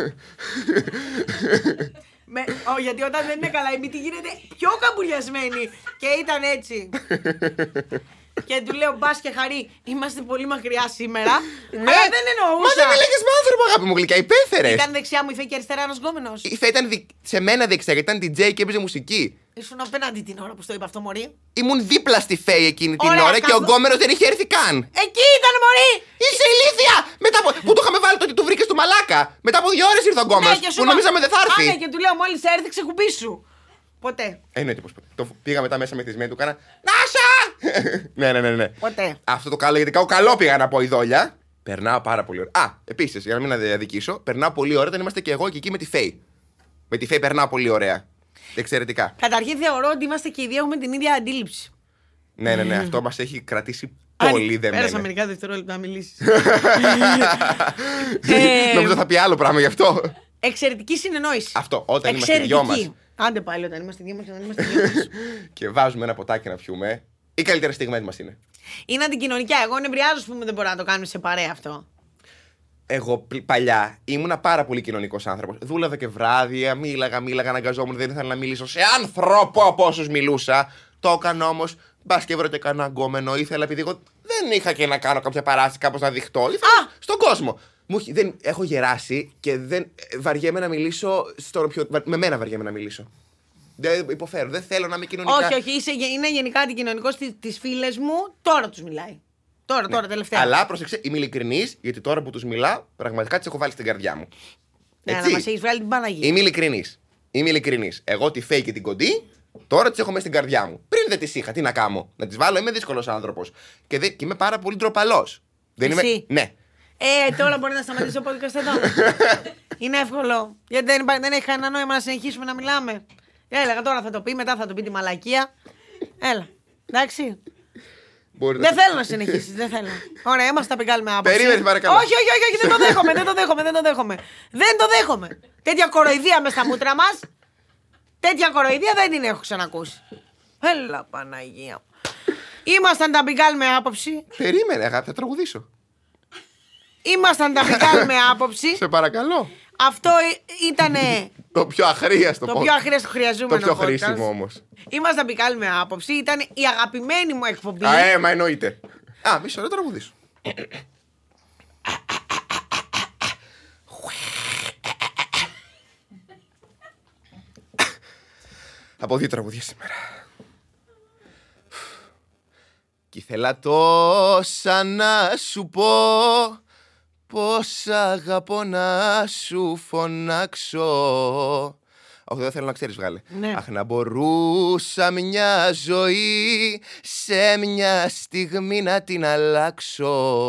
Γιατί όταν δεν είναι καλά η μύτη γίνεται πιο καμπουριασμένη. Και ήταν έτσι. Και του λέω μπας και χαρί, είμαστε πολύ μακριά σήμερα. Αλλά δεν εννοούσα. Μα δεν μιλάγες με άνθρωπο, αγάπη μου γλυκιά, υπέφερες. Ήταν δεξιά μου η Φέη και αριστερά ένας γκόμενος. Η Φέη ήταν σε μένα δεξιά, γιατί ήταν DJ και έπαιζε μουσική. Ήσουν απέναντι την ώρα που στο είπα αυτό, μωρή. Ήμουν δίπλα στη Φέη εκείνη την ώρα και ο γκόμενος δεν είχε έρθει καν. Εκεί ήταν, μωρή! Είσαι ηλίθια! Πού το είχαμε βάλει το ότι του βρήκες του μαλάκα. Μετά από 2 ώρες ήρθε ο γκόμενος. Που νομίζαμε δεν θα έρθει. Ναι, και του λέω μόλις έρθει ξεκουμπήσου. Ποτέ. Εννοείται πως ποτέ. Πήγα μετά μέσα μεθυσμένη, του κάνα Νάσα! Ναι. Ποτέ. Αυτό το καλό, γιατί καλό πήγα να πω η δόλια. Περνάω πάρα πολύ ωραία. Επίσης, για να μην αδικήσω, περνάω πολύ ωραία όταν είμαστε και εγώ και εκεί με τη Φέη. Με τη Φέη περνάω πολύ ωραία. Εξαιρετικά. Καταρχήν θεωρώ ότι είμαστε και οι δύο έχουμε την ίδια αντίληψη. Ναι, αυτό μας έχει κρατήσει πολύ δεμένο. Πέρασα μερικά δευτερόλεπτα να μιλήσεις. Νομίζω θα πει άλλο πράγμα γι' αυτό. Εξαιρετική συνεννόηση. Αυτό, όταν είμαστε δυο μας. Άντε πάλι όταν είμαστε δυο μας και όταν είμαστε δυο μας. Και βάζουμε ένα ποτάκι να πιούμε. Οι καλύτερες στιγμές μας είναι. Είναι αντικοινωνικά. Εγώ νευριάζω, ας πούμε, δεν μπορώ να το κάνουμε σε παρέα αυτό. Εγώ παλιά ήμουνα πάρα πολύ κοινωνικός άνθρωπος. Δούλευα και βράδια, μίλαγα, αναγκαζόμουν, δεν ήθελα να μιλήσω σε άνθρωπο από όσους μιλούσα. Το έκανα όμως. Μπας και βρω και κανένα γκόμενο. Ήθελα, επειδή εγώ δεν είχα και να κάνω κάποια παράσταση, κάπως να δειχτώ. Ήθελα στον κόσμο. Έχω γεράσει και δεν βαριέμαι να μιλήσω. Με μένα βαριέμαι να μιλήσω. Δεν υποφέρω, δεν θέλω να είμαι κοινωνικά. Όχι, είναι γενικά αντικοινωνικός. Τις φίλες μου τώρα τους μιλάει. Τώρα, τελευταία. Αλλά πρόσεξε, είμαι ειλικρινής, γιατί τώρα που τους μιλάω, πραγματικά τις έχω βάλει στην καρδιά μου. Ναι, να μας έχεις βγάλει την Παναγία. Είμαι ειλικρινής. Εγώ τη Φέη και την Κοντή, τώρα τις έχω μέσα στην καρδιά μου. Πριν δεν τις είχα, τι να κάνω. Να τις βάλω, είμαι δύσκολος άνθρωπος. Και είμαι πάρα πολύ ντροπαλός. Εσύ. Ναι. Τώρα μπορεί να σταματήσει ο podcast εδώ. Είναι εύκολο. Γιατί δεν έχει κανένα νόημα να συνεχίσουμε να μιλάμε. Έλεγα τώρα θα το πει, μετά θα το πει τη μαλακία. Έλα. Εντάξει. Δεν θέλω να συνεχίσεις, δεν θέλω. Ωραία, είμαστε τα πηγάλουμε άποψη. Περίμενε, παρακαλώ. Όχι, δεν το δέχομαι. Τέτοια κοροϊδία μες στα μούτρα μας. Τέτοια κοροϊδία δεν την έχω ξανακούσει. Έλα, Παναγία. Ήμασταν τα πηγάλουμε άποψη. Περίμενε, αγάπη, θα τραγουδήσω. Ήμασταν τα πηγάλουμε άποψη. Σε παρακαλώ. Αυτό ήταν το πιο αχρίαστο. Το πιο αχρίαστο χρειαζόμενο. Το πιο χρήσιμο όμως. Ήμασταν πικάλοι με άποψη. Ήταν η αγαπημένη μου εκπομπή. Μα εννοείται. Μισό να τραγουδήσω. Από 2 τραγουδία σήμερα. Κι ήθελα τόσα να σου πω, πως αγαπώ να σου φωνάξω. Όχι, δεν θέλω να ξέρεις, βγάλε. Ναι. Αχ, να μπορούσα μια ζωή σε μια στιγμή να την αλλάξω.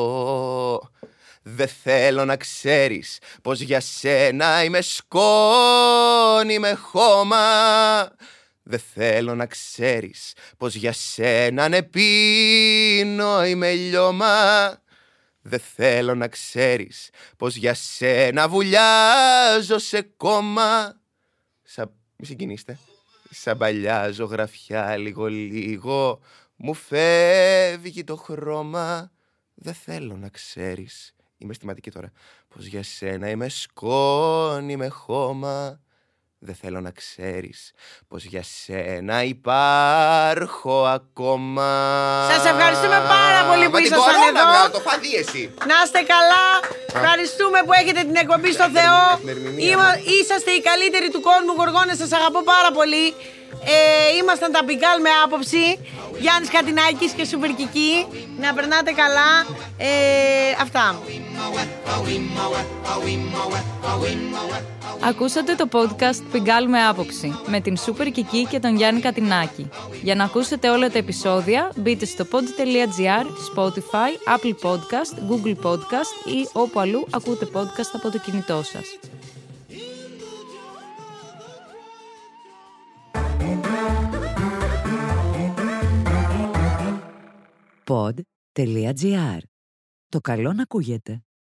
Δεν θέλω να ξέρεις πως για σένα είμαι σκόνη, είμαι χώμα. Δεν θέλω να ξέρεις πως για σένα νεπίνω, είμαι λιώμα. Δεν θέλω να ξέρεις πως για σένα βουλιάζω σε κόμμα. Μη συγκινήστε. Σαν παλιά ζωγραφιά λίγο μου φεύγει το χρώμα. Δεν θέλω να ξέρεις, είμαι αισθηματική τώρα, πως για σένα είμαι σκόνη, είμαι χώμα. Δεν θέλω να ξέρεις πως για σένα υπάρχω ακόμα. Σας ευχαριστούμε πάρα πολύ που ήσασταν εδώ. Το φαδί εσύ. Να είστε καλά. Ευχαριστούμε που έχετε την εκπομπή στο Θεό. Είσαστε οι καλύτεροι του κόσμου. Γοργόνες, σας αγαπώ πάρα πολύ. Ήμασταν τα Πιγκάλ με άποψη. Γιάννης Κατινάκης και Σουπερκική. Να περνάτε καλά. Αυτά. Ακούσατε το podcast Πιγκάλ με άποψη με την Σούπερ Κική και τον Γιάννη Κατινάκη. Για να ακούσετε όλα τα επεισόδια μπείτε στο pod.gr, Spotify, Apple Podcast, Google Podcast ή όπου αλλού ακούτε podcast από το κινητό σας. Pod.gr. Το καλό να ακούγεται.